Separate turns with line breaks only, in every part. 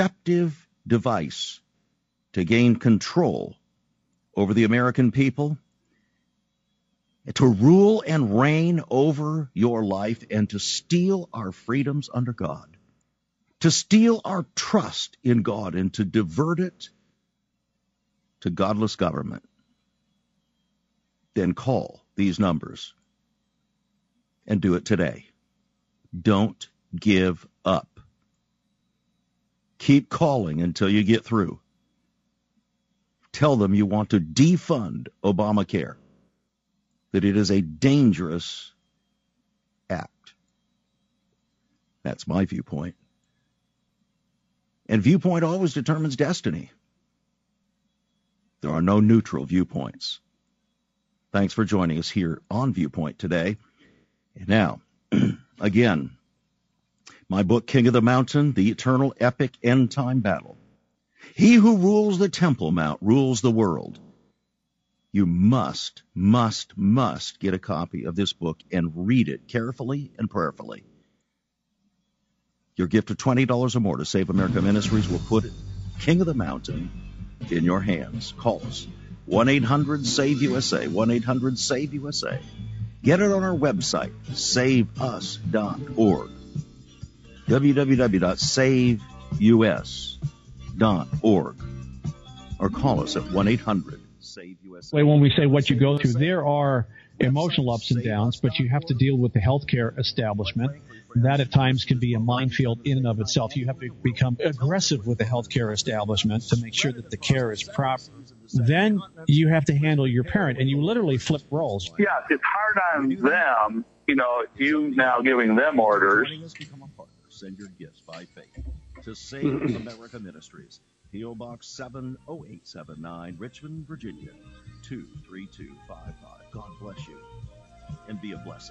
deceptive device to gain control over the American people, to rule and reign over your life, and to steal our freedoms under God, to steal our trust in God, and to divert it to godless government, then call these numbers and do it today. Don't give up. Keep calling until you get through. Tell them you want to defund Obamacare, that it is a dangerous act. That's my viewpoint. And viewpoint always determines destiny. There are no neutral viewpoints. Thanks for joining us here on Viewpoint today. And now, again, my book, King of the Mountain, The Eternal Epic End Time Battle. He who rules the Temple Mount rules the world. You must get a copy of this book and read it carefully and prayerfully. Your gift of $20 or more to Save America Ministries will put it, King of the Mountain, in your hands. Call us, 1-800-SAVE-USA, 1-800-SAVE-USA. Get it on our website, saveus.org, www.saveus.org, or call us at 1-800-SAVE-USA.
When we say what you go through, there are emotional ups and downs, but you have to deal with the healthcare establishment. That at times can be a minefield in and of itself. You have to become aggressive with the healthcare establishment to make sure that the care is proper. Then you have to handle your parent, and you literally flip roles.
Yeah, it's hard on them, you now giving them orders.
Send your gifts by faith to Save America Ministries, P.O. Box 70879, Richmond, Virginia, 23255. God bless you, and be a blessing.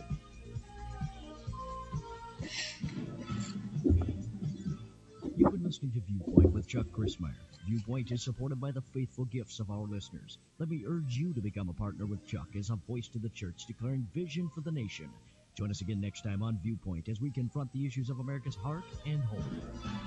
You've been listening to Viewpoint with Chuck Crismier. Viewpoint is supported by the faithful gifts of our listeners. Let me urge you to become a partner with Chuck as a voice to the church declaring vision for the nation. Join us again next time on Viewpoint as we confront the issues of America's heart and home.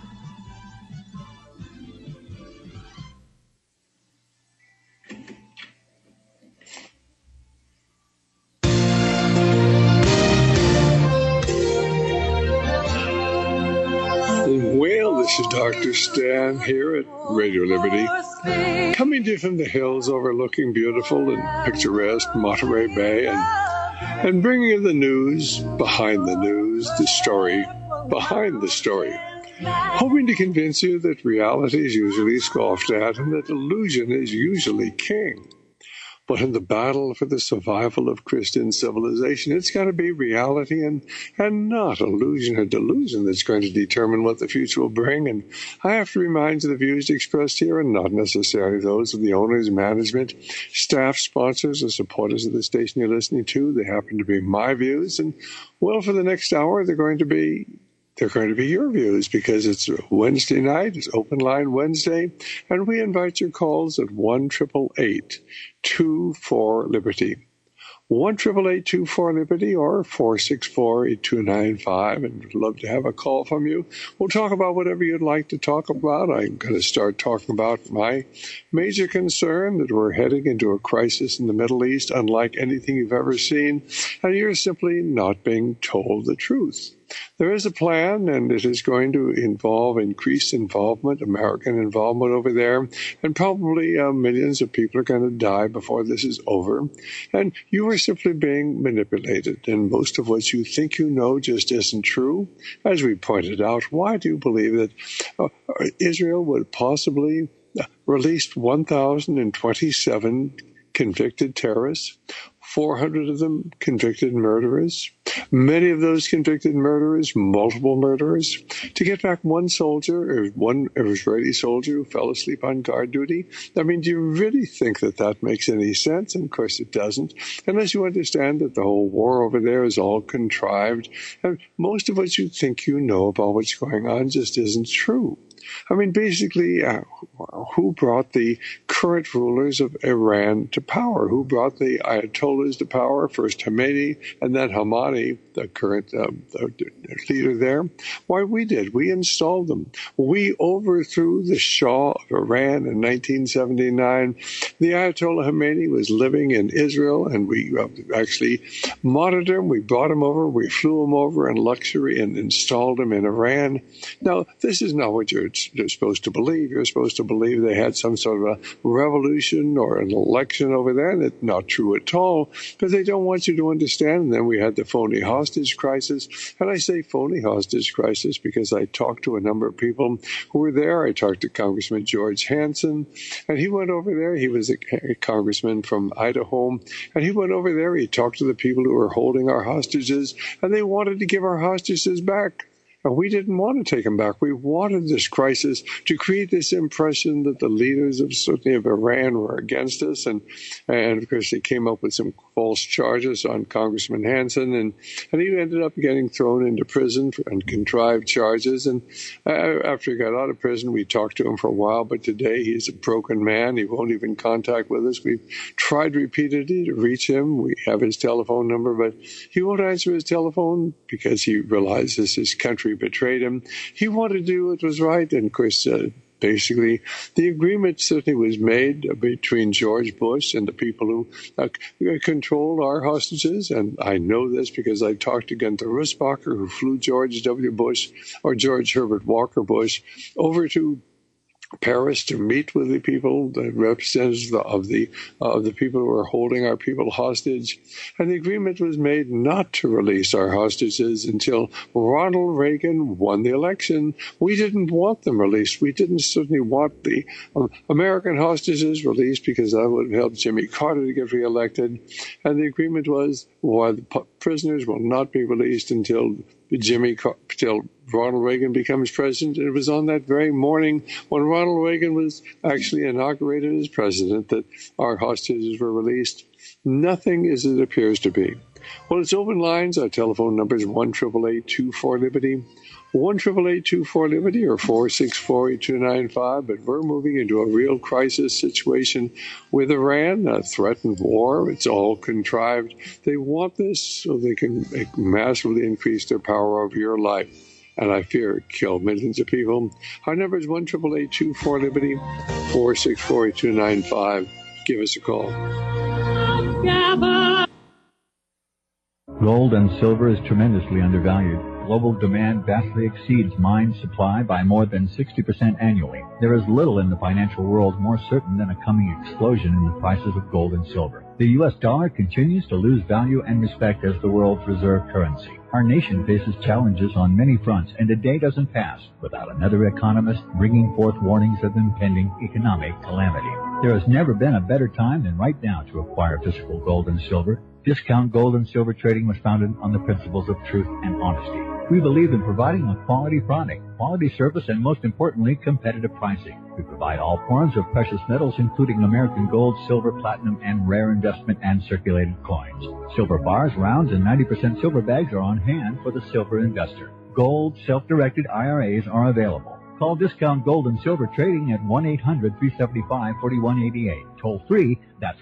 Well, this is Dr. Stan here at Radio Liberty, coming to you from the hills overlooking beautiful and picturesque Monterey Bay, and bringing you the news behind the news, the story behind the story, hoping to convince you that reality is usually scoffed at and that illusion is usually king. But in the battle for the survival of Christian civilization, it's got to be reality and not illusion or delusion that's going to determine what the future will bring. And I have to remind you the views expressed here are not necessarily those of the owners, management, staff, sponsors, or supporters of the station you're listening to. They happen to be my views. And, well, for the next hour, they're going to be your views, because it's Wednesday night, it's Open Line Wednesday, and we invite your calls at 1-888-24-LIBERTY. 1-888-24-LIBERTY or 464-8295, and we'd love to have a call from you. We'll talk about whatever you'd like to talk about. I'm going to start talking about my major concern that we're heading into a crisis in the Middle East unlike anything you've ever seen, and you're simply not being told the truth. There is a plan, and it is going to involve increased involvement, American involvement over there, and probably millions of people are going to die before this is over. And you are simply being manipulated, and most of what you think you know just isn't true. As we pointed out, why do you believe that Israel would possibly release 1,027 convicted terrorists? 400 of them convicted murderers. Many of those convicted murderers, multiple murderers, to get back one soldier, or one Israeli soldier who fell asleep on guard duty. I mean, do you really think that makes any sense? And of course it doesn't, unless you understand that the whole war over there is all contrived. And most of what you think you know about what's going on just isn't true. I mean, basically, who brought the current rulers of Iran to power. Who brought the Ayatollahs to power? First Khomeini, and then Hamani, the current leader there. Why, we did. We installed them. We overthrew the Shah of Iran in 1979. The Ayatollah Khomeini was living in Israel, and we actually monitored him. We brought him over. We flew him over in luxury and installed him in Iran. Now, this is not what you're supposed to believe. You're supposed to believe they had some sort of a revolution or an election over there. That's not true at all, because they don't want you to understand. And then we had the phony hostage crisis. And I say phony hostage crisis because I talked to a number of people who were there. I talked to Congressman George Hansen, and he went over there. He was a congressman from Idaho, and he went over there. He talked to the people who were holding our hostages, and they wanted to give our hostages back. And we didn't want to take them back. We wanted this crisis to create this impression that the leaders of certainly of Iran were against us. And of course, they came up with some false charges on Congressman Hansen. And he ended up getting thrown into prison on contrived charges. And after he got out of prison, we talked to him for a while. But today, he's a broken man. He won't even contact with us. We've tried repeatedly to reach him. We have his telephone number, but he won't answer his telephone because he realizes his country betrayed him. He wanted to do what was right, and of course, basically, the agreement certainly was made between George Bush and the people who control our hostages. And I know this because I talked to Gunther Rusbacher, who flew George W. Bush, or George Herbert Walker Bush, over to Paris to meet with the people, the representatives of the people who are holding our people hostage. And the agreement was made not to release our hostages until Ronald Reagan won the election. We didn't want them released. We didn't certainly want the American hostages released because that would have helped Jimmy Carter to get reelected. And the agreement was, well, the prisoners will not be released until Ronald Reagan becomes president. It was on that very morning when Ronald Reagan was actually inaugurated as president that our hostages were released. Nothing is as it appears to be. Well, it's open lines. Our telephone number is 1-888-24-LIBERTY, 1-888-24-LIBERTY, or 464-8295. But we're moving into a real crisis situation with Iran, a threatened war. It's all contrived. They want this so they can massively increase their power over your life. And I fear kill millions of people. Our number is 1-888-24-LIBERTY, 464-8295. Give us a call.
Gold and silver is tremendously undervalued. Global demand vastly exceeds mine supply by more than 60% annually. There is little in the financial world more certain than a coming explosion in the prices of gold and silver. The U.S. dollar continues to lose value and respect as the world's reserve currency. Our nation faces challenges on many fronts, and a day doesn't pass without another economist bringing forth warnings of impending economic calamity. There has never been a better time than right now to acquire physical gold and silver. Discount Gold and Silver Trading was founded on the principles of truth and honesty. We believe in providing a quality product, quality service, and most importantly, competitive pricing. We provide all forms of precious metals, including American gold, silver, platinum, and rare investment and circulated coins. Silver bars, rounds, and 90% silver bags are on hand for the silver investor. Gold self-directed IRAs are available. Call Discount Gold and Silver Trading at 1-800-375-4188. Toll free, that's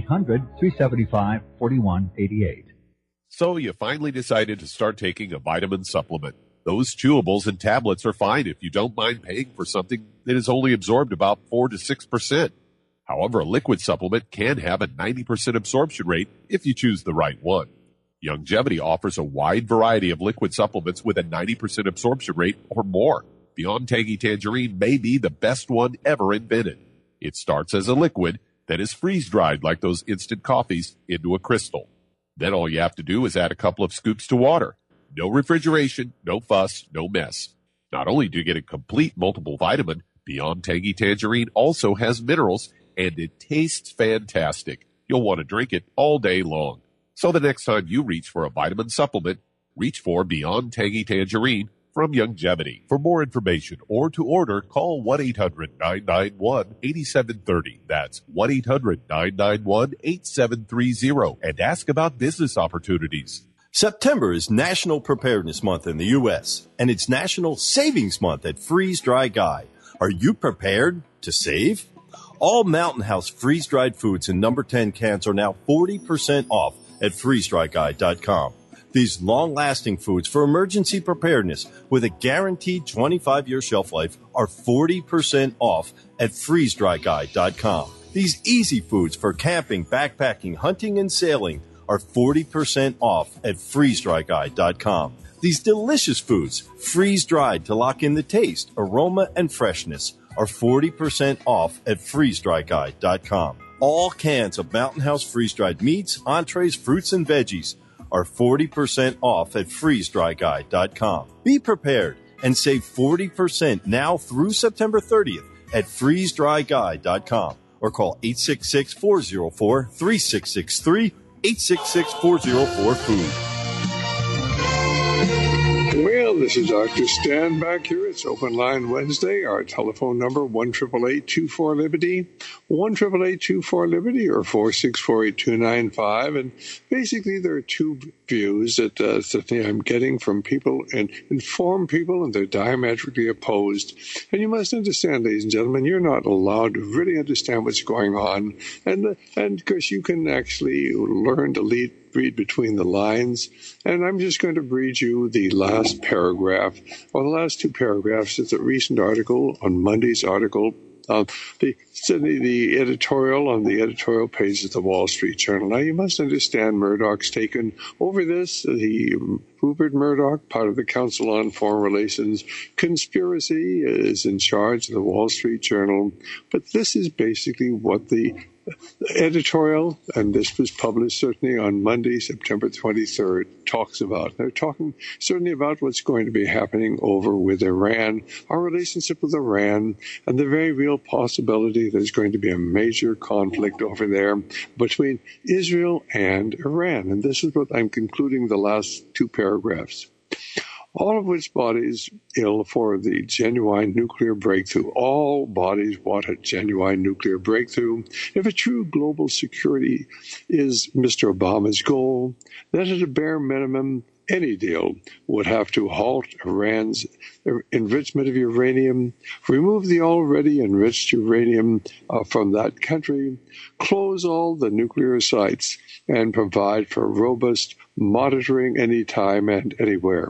1-800-375-4188.
So you finally decided to start taking a vitamin supplement. Those chewables and tablets are fine if you don't mind paying for something that is only absorbed about 4 to 6%. However, a liquid supplement can have a 90% absorption rate if you choose the right one. Youngevity offers a wide variety of liquid supplements with a 90% absorption rate or more. Beyond Tangy Tangerine may be the best one ever invented. It starts as a liquid that is freeze-dried like those instant coffees into a crystal. Then all you have to do is add a couple of scoops to water. No refrigeration, no fuss, no mess. Not only do you get a complete multiple vitamin, Beyond Tangy Tangerine also has minerals, and it tastes fantastic. You'll want to drink it all day long. So the next time you reach for a vitamin supplement, reach for Beyond Tangy Tangerine from Youngevity. For more information or to order, call 1-800-991-8730. That's 1-800-991-8730 and ask about business opportunities.
September is National Preparedness Month in the U.S., and it's National Savings Month at Freeze Dry Guy. Are you prepared to save? All Mountain House freeze-dried foods in number 10 cans are now 40% off at freezedryguide.com. These long-lasting foods for emergency preparedness with a guaranteed 25-year shelf life are 40% off at freezedryguide.com. These easy foods for camping, backpacking, hunting, and sailing are 40% off at freezedryguide.com. These delicious foods, freeze-dried to lock in the taste, aroma, and freshness, are 40% off at freezedryguide.com. All cans of Mountain House freeze-dried meats, entrees, fruits, and veggies are 40% off at freezedryguide.com. Be prepared and save 40% now through September 30th at freezedryguide.com or call 866-404-3663, 866-404-FOOD.
Well, this is Dr. Stan back here. It's Open Line Wednesday. Our telephone number, 1-888-24-LIBERTY, 1-888-24-LIBERTY, or 464-8295. And basically, there are two views that I'm getting from people and informed people, and they're diametrically opposed. And you must understand, ladies and gentlemen, you're not allowed to really understand what's going on. And because you can actually learn to read between the lines. And I'm just going to read you the last paragraph, or the last two paragraphs of the recent article on Monday's article, the editorial on the editorial page of the Wall Street Journal. Now, you must understand Murdoch's taken over this. Rupert Murdoch, part of the Council on Foreign Relations Conspiracy, is in charge of the Wall Street Journal. But this is basically what the editorial, and this was published certainly on Monday, September 23rd, talks about. They're talking certainly about what's going to be happening over with Iran, our relationship with Iran, and the very real possibility there's going to be a major conflict over there between Israel and Iran. And this is what I'm concluding the last two paragraphs. All of which bodies ill for the genuine nuclear breakthrough. All bodies want a genuine nuclear breakthrough. If a true global security is Mr. Obama's goal, then at a bare minimum, any deal would have to halt Iran's enrichment of uranium, remove the already enriched uranium from that country, close all the nuclear sites, and provide for robust monitoring anytime and anywhere.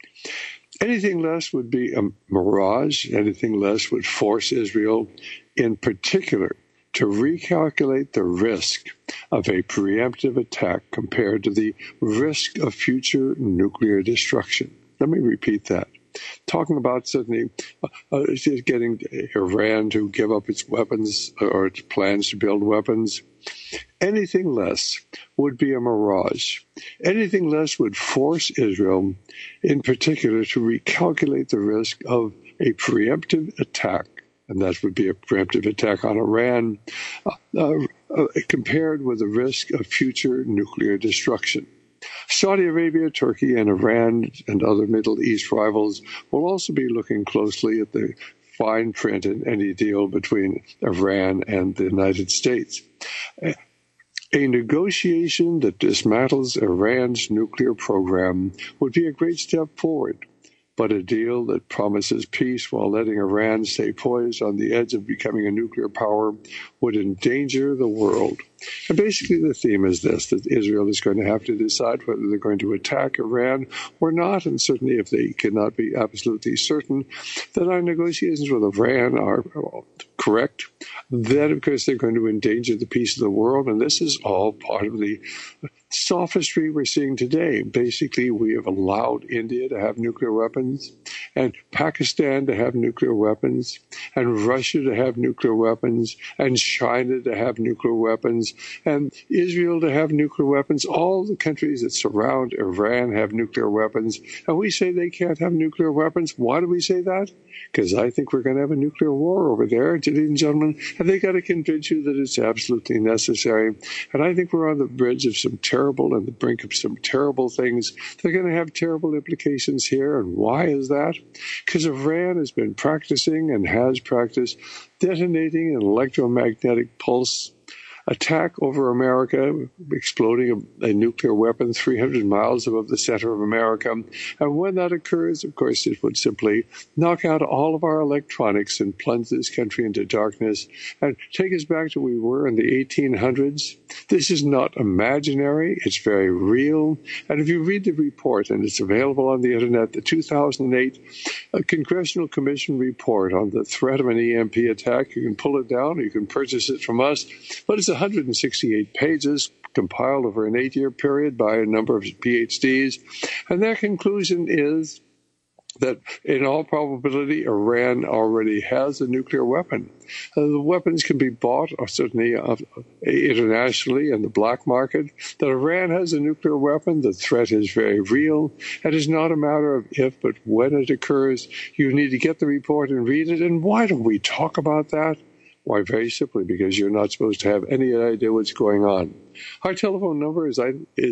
Anything less would be a mirage. Anything less would force Israel, in particular, to recalculate the risk of a preemptive attack compared to the risk of future nuclear destruction. Let me repeat that. Talking about certainly getting Iran to give up its weapons or its plans to build weapons. Anything less would be a mirage. Anything less would force Israel, in particular, to recalculate the risk of a preemptive attack, and that would be a preemptive attack on Iran, compared with the risk of future nuclear destruction. Saudi Arabia, Turkey, and Iran and other Middle East rivals will also be looking closely at the fine print in any deal between Iran and the United States. A negotiation that dismantles Iran's nuclear program would be a great step forward, but a deal that promises peace while letting Iran stay poised on the edge of becoming a nuclear power would endanger the world. And basically the theme is this, that Israel is going to have to decide whether they're going to attack Iran or not, and certainly if they cannot be absolutely certain that our negotiations with Iran are correct, then of course they're going to endanger the peace of the world, and this is all part of the sophistry we're seeing today. Basically, we have allowed India to have nuclear weapons, and Pakistan to have nuclear weapons, and Russia to have nuclear weapons, and China to have nuclear weapons, and Israel to have nuclear weapons. All the countries that surround Iran have nuclear weapons, and we say they can't have nuclear weapons. Why do we say that? Because I think we're going to have a nuclear war over there, ladies and gentlemen, and they got to convince you that it's absolutely necessary. And I think we're on the bridge of some terrible and the brink of some terrible things. They're going to have terrible implications here. And why is that? Because Iran has been practicing and has practiced detonating an electromagnetic pulse attack over America, exploding a nuclear weapon 300 miles above the center of America. And when that occurs, of course, it would simply knock out all of our electronics and plunge this country into darkness and take us back to where we were in the 1800s. This is not imaginary. It's very real. And if you read the report, and it's available on the internet, the 2008 Congressional Commission report on the threat of an EMP attack, you can pull it down, or you can purchase it from us. But it's 168 pages, compiled over an 8-year period by a number of PhDs. And their conclusion is that in all probability, Iran already has a nuclear weapon. The weapons can be bought, or certainly internationally in the black market. That Iran has a nuclear weapon, the threat is very real. It is not a matter of if, but when it occurs. You need to get the report and read it. And why don't we talk about that? Why, very simply, because you're not supposed to have any idea what's going on. Our telephone number is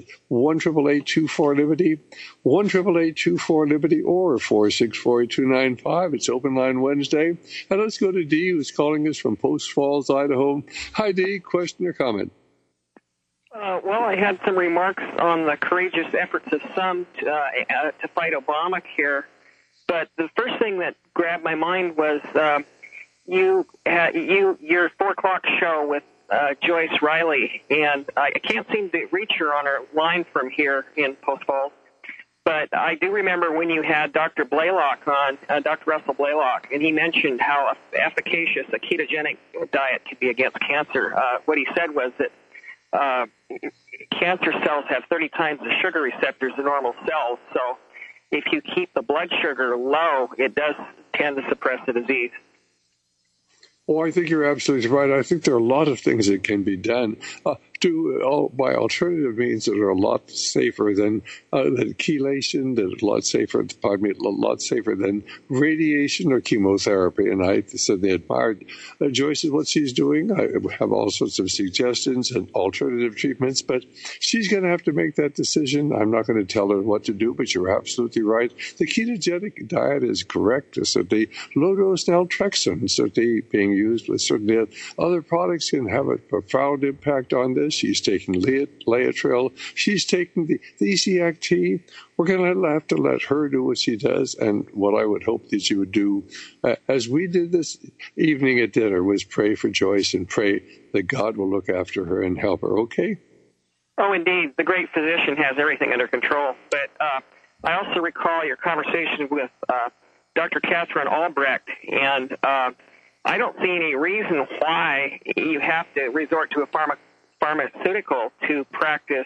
1-888-24-LIBERTY, 1-888-24-LIBERTY, or 464-8295. It's Open Line Wednesday. And let's go to Dee, who's calling us from Post Falls, Idaho. Hi, Dee. Question or comment?
Well, I had some remarks on the courageous efforts of some to fight Obamacare. But the first thing that grabbed my mind was your 4 o'clock show with Joyce Riley, and I can't seem to reach her on her line from here in Post Falls. But I do remember when you had Dr. Blaylock on, Dr. Russell Blaylock, and he mentioned how efficacious a ketogenic diet could be against cancer. What he said was that cancer cells have 30 times the sugar receptors than normal cells, so if you keep the blood sugar low, it does tend to suppress the disease.
Oh, I think you're absolutely right. I think there are a lot of things that can be done by alternative means that are a lot safer than chelation, that are a lot safer than radiation or chemotherapy. And I certainly admired Joyce and what she's doing. I have all sorts of suggestions and alternative treatments, but she's going to have to make that decision. I'm not going to tell her what to do, but you're absolutely right. The ketogenic diet is correct. Certainly low-dose naltrexone, certainly being used with certainly other products, can have a profound impact on this. She's taking Laetrile. She's taking the ECACT. We're going to have to let her do what she does. And what I would hope that you would do, as we did this evening at dinner, was pray for Joyce and pray that God will look after her and help her, okay?
Oh, indeed. The great physician has everything under control. But I also recall your conversation with Dr. Catherine Albrecht, and I don't see any reason why you have to resort to a pharmaceutical to practice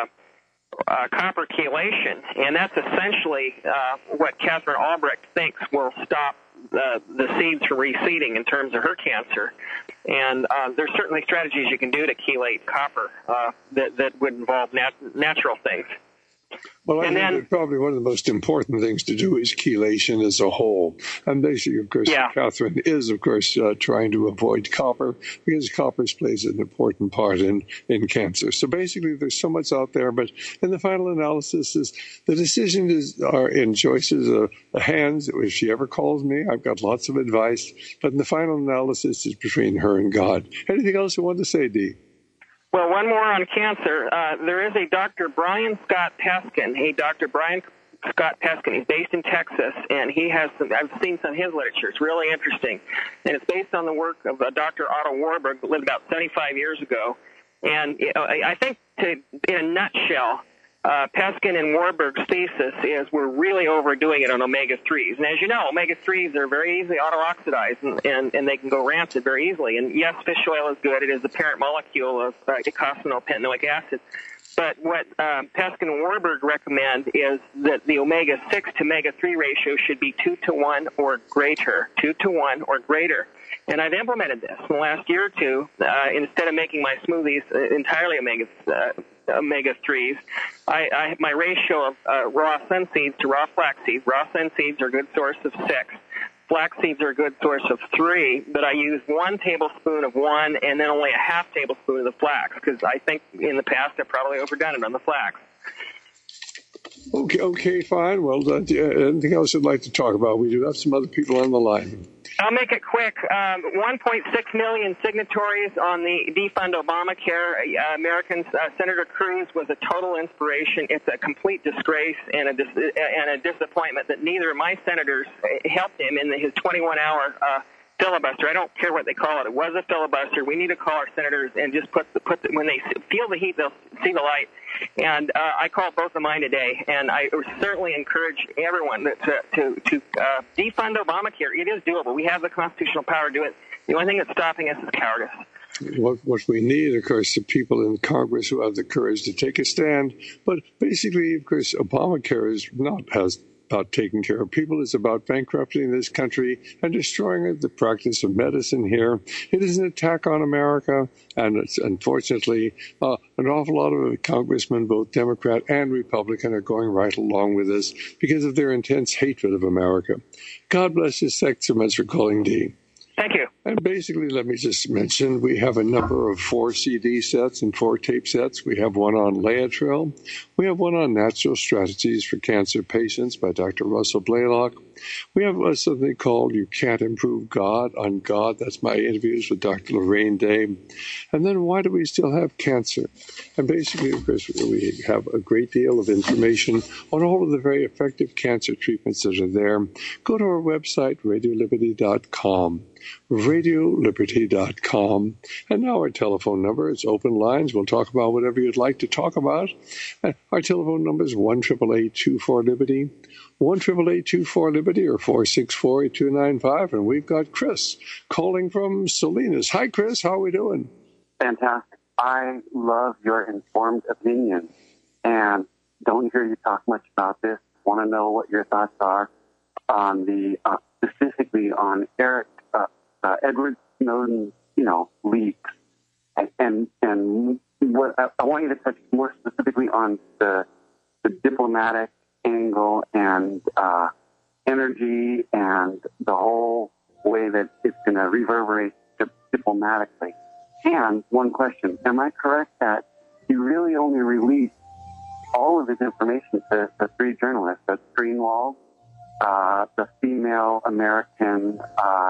copper chelation, and that's essentially what Catherine Albrecht thinks will stop the seeds from reseeding in terms of her cancer. And there's certainly strategies you can do to chelate copper that would involve natural things.
Well, I think that probably one of the most important things to do is chelation as a whole. And basically, of course, Catherine is, of course, trying to avoid copper because copper plays an important part in cancer. So basically, there's so much out there. But in the final analysis, the decision are in Joyce's hands. If she ever calls me, I've got lots of advice. But in the final analysis, it's between her and God. Anything else you want to say, Dee?
Well, one more on cancer. There is a Dr. Brian Scott Peskin. Dr. Brian Scott Peskin. He's based in Texas, and I've seen some of his literature. It's really interesting. And it's based on the work of Dr. Otto Warburg, who lived about 75 years ago. And I think, in a nutshell, Peskin and Warburg's thesis is we're really overdoing it on omega-3s. And as you know, omega-3s are very easily auto-oxidized, and they can go rancid very easily. And yes, fish oil is good. It is the parent molecule of eicosanoic acid. But what Peskin and Warburg recommend is that the omega-6 to omega-3 ratio should be 2-to-1 or greater. 2-to-1 or greater. And I've implemented this in the last year or two. Instead of making my smoothies entirely omega-3s, my ratio of raw sun seeds to raw flax seeds. Raw sun seeds are a good source of 6. Flax seeds are a good source of 3, but I use 1 tablespoon of one and then only a half tablespoon of the flax because I think in the past I've probably overdone it on the flax.
Okay, fine. Well, anything else you'd like to talk about? We do have some other people on the line.
I'll make it quick. 1.6 million signatories on the defund Obamacare. Americans. Senator Cruz was a total inspiration. It's a complete disgrace and a disappointment that neither of my senators helped him in his 21-hour filibuster. I don't care what they call it. It was a filibuster. We need to call our senators and just when they feel the heat, they'll see the light. And I called both of mine today, and I certainly encourage everyone to defund Obamacare. It is doable. We have the constitutional power to do it. The only thing that's stopping us is cowardice.
What we need, of course, are people in Congress who have the courage to take a stand. But basically, of course, Obamacare is not about taking care of people. It's about bankrupting this country and destroying the practice of medicine here. It is an attack on America, and it's unfortunately an awful lot of congressmen, both Democrat and Republican, are going right along with this because of their intense hatred of America. God bless you. Thanks so much for calling, Dee.
Thank you.
And basically, let me just mention, we have a number of 4 CD sets and 4 tape sets. We have one on Laetrile. We have one on Natural Strategies for Cancer Patients by Dr. Russell Blaylock. We have something called You Can't Improve God on God. That's my interviews with Dr. Lorraine Day. And then Why Do We Still Have Cancer? And basically, of course, we have a great deal of information on all of the very effective cancer treatments that are there. Go to our website, radioliberty.com. radioliberty.com. And now our telephone number. It's open lines. We'll talk about whatever you'd like to talk about. Our telephone number is 1-888-24-LIBERTY, 1-888-24-LIBERTY, or 464-8295. And we've got Chris calling from Salinas. Hi, Chris. How are we doing?
Fantastic. I love your informed opinion and don't hear you talk much about this. Want to know what your thoughts are on the specifically on Edward Snowden's, leaks, and what I want you to touch more specifically on the diplomatic angle and energy and the whole way that it's going to reverberate diplomatically. And one question: am I correct that you really only released all of his information to 3 journalists? That's Greenwald, the female American.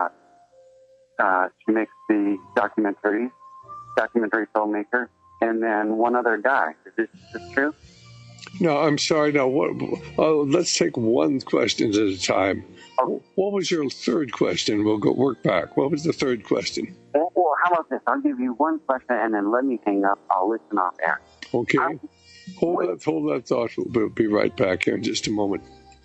She makes the documentary filmmaker, and then one other guy. Is this true?
No, I'm sorry. Now, let's take one question at a time.
Okay.
What was your third question? We'll work back. What was the third question?
Well, how about this? I'll give you one question, and then let me hang up. I'll listen off air.
Okay. Hold that thought. We'll be right back here in just a moment.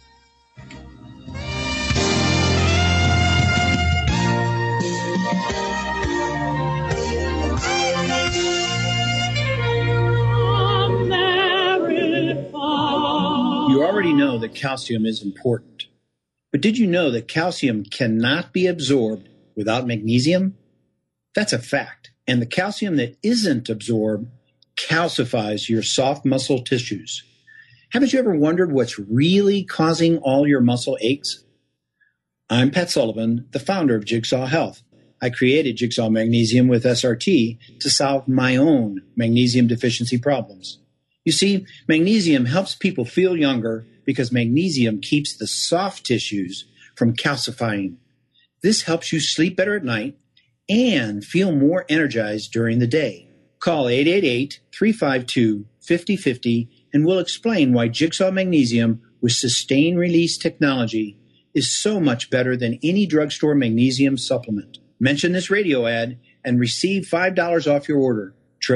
You already know that calcium is important. But did you know that calcium cannot be absorbed without magnesium? That's a fact. And the calcium that isn't absorbed calcifies your soft muscle tissues. Haven't you ever wondered what's really causing all your muscle aches? I'm Pat Sullivan, the founder of Jigsaw Health. I created Jigsaw Magnesium with SRT to solve my own magnesium deficiency problems. You see, magnesium helps people feel younger because magnesium keeps the soft tissues from calcifying. This helps you sleep better at night and feel more energized during the day. Call 888-352-5050 and we'll explain why Jigsaw Magnesium with sustained release technology is so much better than any drugstore magnesium supplement. Mention this radio ad and receive $5 off your order.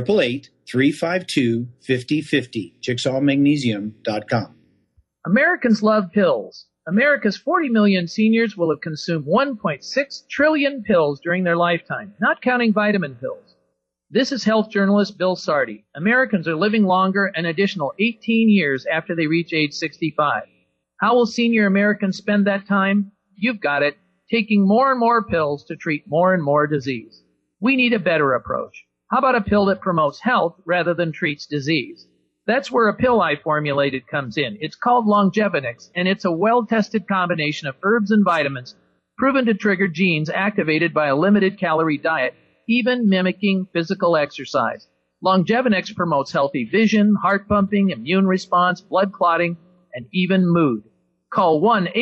888-352-5050. JigsawMagnesium.com.
Americans love pills. America's 40 million seniors will have consumed 1.6 trillion pills during their lifetime, not counting vitamin pills. This is health journalist Bill Sardi. Americans are living longer an additional 18 years after they reach age 65. How will senior Americans spend that time? You've got it, taking more and more pills to treat more and more disease. We need a better approach. How about a pill that promotes health rather than treats disease? That's where a pill I formulated comes in. It's called Longevinix, and it's a well-tested combination of herbs and vitamins proven to trigger genes activated by a limited-calorie diet, even mimicking physical exercise. Longevinix promotes healthy vision, heart pumping, immune response, blood clotting, and even mood. Call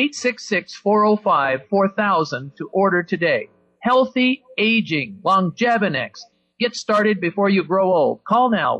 1-866-405-4000 to order today. Healthy aging, Longevinex. Get started before you grow old. Call now,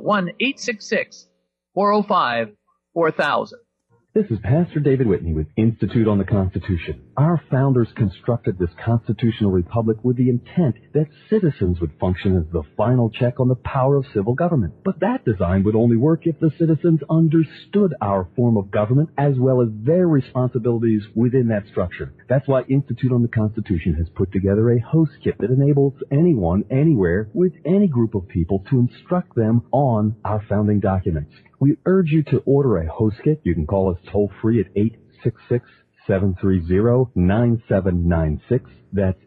1-866-405-4000.
This is Pastor David Whitney with Institute on the Constitution. Our founders constructed this constitutional republic with the intent that citizens would function as the final check on the power of civil government. But that design would only work if the citizens understood our form of government as well as their responsibilities within that structure. That's why Institute on the Constitution has put together a host kit that enables anyone, anywhere, with any group of people to instruct them on our founding documents. We urge you to order a host kit. You can call us toll-free at 866-730-9796. That's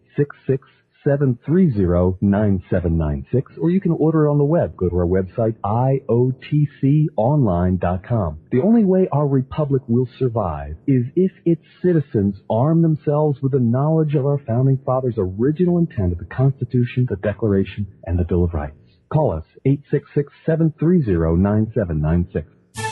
866-730-9796. Or you can order it on the web. Go to our website, iotconline.com. The only way our republic will survive is if its citizens arm themselves with the knowledge of our founding fathers' original intent of the Constitution, the Declaration, and the Bill of Rights. Call us, 866-730-9796.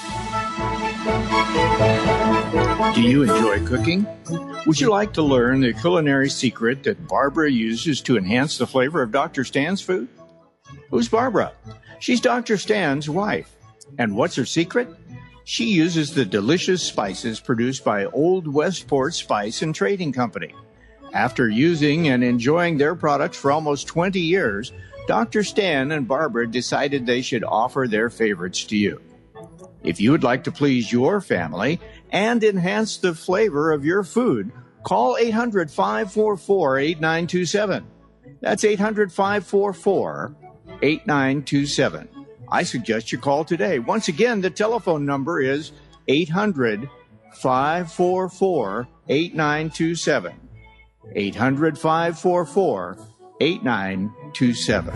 Do you enjoy cooking? Would you like to learn the culinary secret that Barbara uses to enhance the flavor of Dr. Stan's food? Who's Barbara? She's Dr. Stan's wife. And what's her secret? She uses the delicious spices produced by Old Westport Spice and Trading Company. After using and enjoying their products for almost 20 years, Dr. Stan and Barbara decided they should offer their favorites to you. If you would like to please your family and enhance the flavor of your food, call 800-544-8927. That's 800-544-8927. I suggest you call today. Once again, the telephone number is 800-544-8927. 800-544-8927.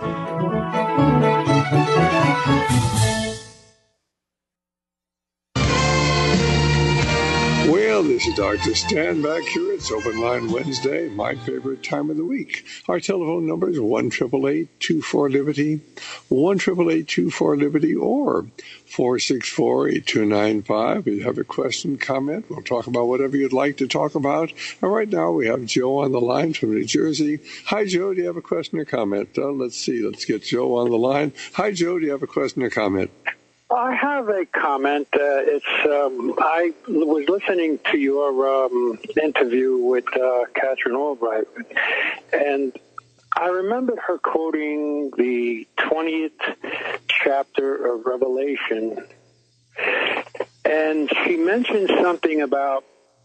Well, this is Dr. Stan back here. It's Open Line Wednesday, my favorite time of the week. Our telephone number is 1-888-24-LIBERTY, 1-888-24-LIBERTY, or 464-8295. If you have a question, comment, we'll talk about whatever you'd like to talk about. And right now we have Joe on the line from New Jersey. Hi, Joe. Do you have a question or comment? Let's see. Let's get Joe on the line. Hi, Joe. Do you have a question or comment?
I have a comment. I was listening to your interview with Catherine Albright, and I remembered her quoting the 20th chapter of Revelation, and she mentioned something about,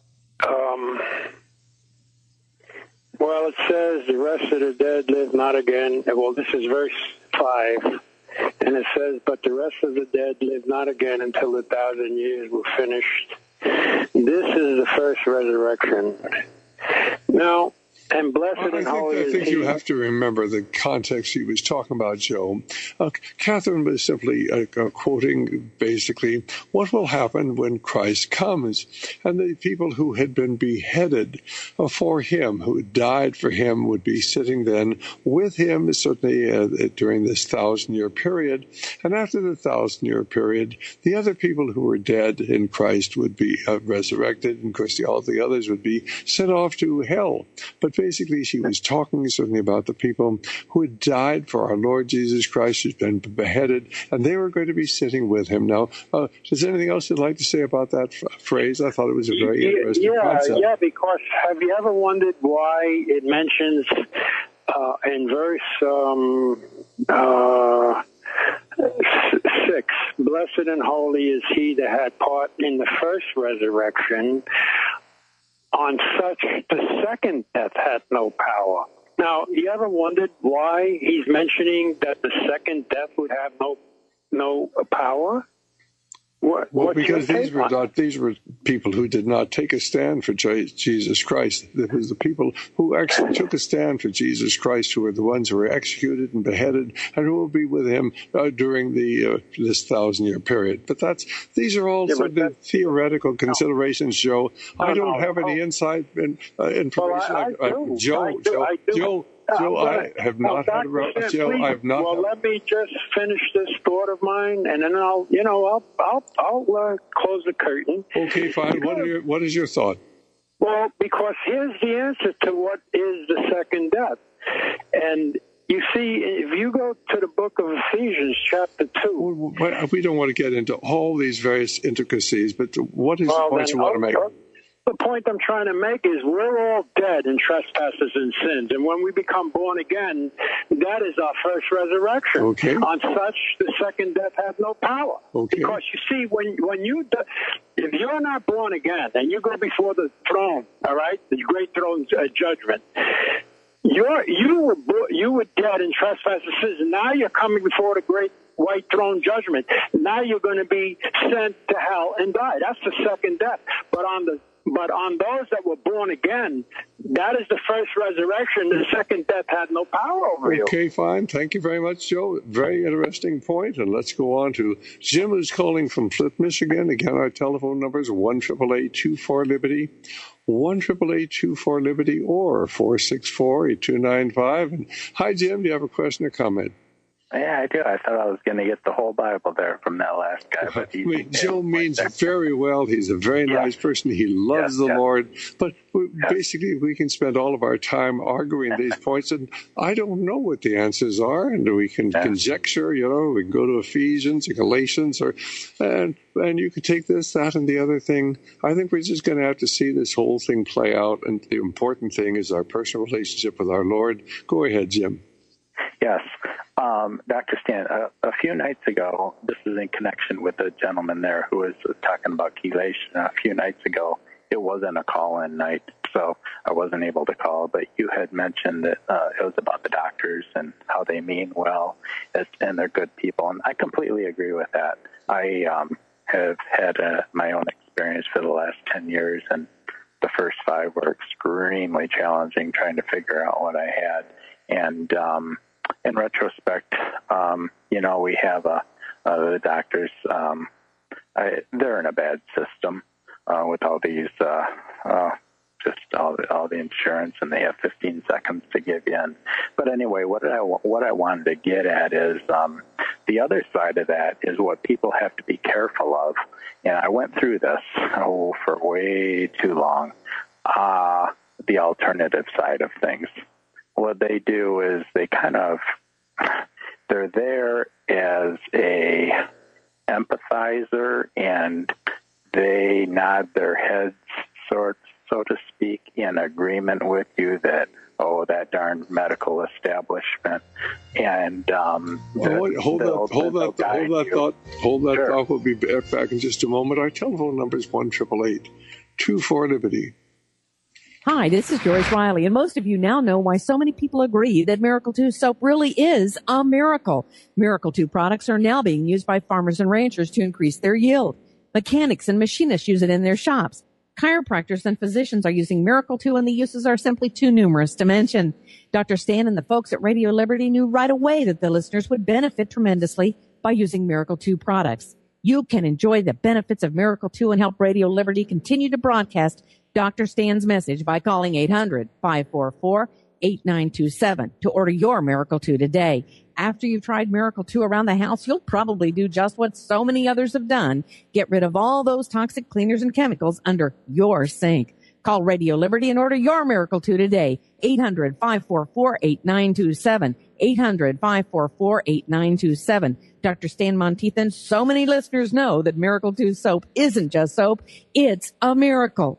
well, it says the rest of the dead live not again. Well, this is verse 5. And it says, but the rest of the dead live not again until the 1,000 years were finished. This is the first resurrection. Now, and blessed and holy is he.
I think you have to remember the context she was talking about, Joe. Catherine was simply quoting, basically, what will happen when Christ comes. And the people who had been beheaded for him, who died for him, would be sitting then with him, certainly during this 1,000-year period. And after the 1,000-year period, the other people who were dead in Christ would be resurrected. And, of course, all the others would be sent off to hell. But basically, she was talking certainly about the people who had died for our Lord Jesus Christ, who's been beheaded, and they were going to be sitting with him. Now, is there anything else you'd like to say about that phrase? I thought it was a very interesting concept.
Yeah, because have you ever wondered why it mentions in verse 6, blessed and holy is he that had part in the first resurrection, on such the second death had no power. Now, you ever wondered why he's mentioning that the second death would have no power?
Well, because these were people who did not take a stand for Jesus Christ. It was the people who actually took a stand for Jesus Christ who were the ones who were executed and beheaded, and who will be with him during this 1,000-year period. But these are all sort of theoretical considerations, Joe. I don't have any inside information.
Well, I do.
Joe, I have not had a Joe. I've not.
Well, let me just finish this thought of mine, and then I'll close the curtain.
Okay, fine. What is your thought?
Well, because here's the answer to what is the second death, and you see, if you go to the book of Ephesians, chapter 2.
We don't want to get into all these various intricacies, but what is the point you want to make?
The point I'm trying to make is we're all dead in trespasses and sins, and when we become born again, that is our first resurrection.
Okay.
On such, the second death has no power.
Okay.
Because you see, if you're not born again and you go before the throne, all right, the great throne judgment, you were dead in trespasses and sins, and now you're coming before the great white throne judgment. Now you're going to be sent to hell and die. That's the second death. But on those that were born again, that is the first resurrection. The second death had no power over you.
Okay, fine. Thank you very much, Joe. Very interesting point. And let's go on to Jim, who's calling from Flint, Michigan. Again, our telephone number is 1-888-24-LIBERTY, 1-888-24-LIBERTY, or 464-8295. And hi, Jim. Do you have a question or comment?
Yeah, I do. I thought I was going to get the whole Bible there from that last guy. But
Joe means very well. He's a very nice person. He loves the Lord. But basically, we can spend all of our time arguing these points, and I don't know what the answers are, and we can conjecture. We can go to Ephesians or Galatians, and you could take this, that, and the other thing. I think we're just going to have to see this whole thing play out, and the important thing is our personal relationship with our Lord. Go ahead, Jim.
Yes. Dr. Stan, a few nights ago, this is in connection with a gentleman there who was talking about chelation. A few nights ago, it wasn't a call-in night, so I wasn't able to call, but you had mentioned that it was about the doctors and how they mean well, and they're good people, and I completely agree with that. I have had my own experience for the last 10 years, and the first 5 were extremely challenging trying to figure out what I had, and in retrospect, we have the doctors. They're in a bad system with all these, just all the insurance, and they have 15 seconds to give in. But anyway, what I wanted to get at is the other side of that is what people have to be careful of. And I went through this for way too long. The alternative side of things. What they do is they're there as a empathizer, and they nod their heads, so to speak, in agreement with you that, that darn medical establishment. And
hold that thought. We'll be back in just a moment. Our telephone number is 1-888-24-LIBERTY.
Hi, this is Joyce Riley, and most of you now know why so many people agree that Miracle 2 soap really is a miracle. Miracle 2 products are now being used by farmers and ranchers to increase their yield. Mechanics and machinists use it in their shops. Chiropractors and physicians are using Miracle 2, and the uses are simply too numerous to mention. Dr. Stan and the folks at Radio Liberty knew right away that the listeners would benefit tremendously by using Miracle 2 products. You can enjoy the benefits of Miracle 2 and help Radio Liberty continue to broadcast Dr. Stan's message by calling 800-544-8927 to order your Miracle 2 today. After you've tried Miracle 2 around the house, you'll probably do just what so many others have done. Get rid of all those toxic cleaners and chemicals under your sink. Call Radio Liberty and order your Miracle 2 today. 800-544-8927. 800-544-8927. Dr. Stan Monteith, so many listeners know that Miracle 2 soap isn't just soap, it's a miracle.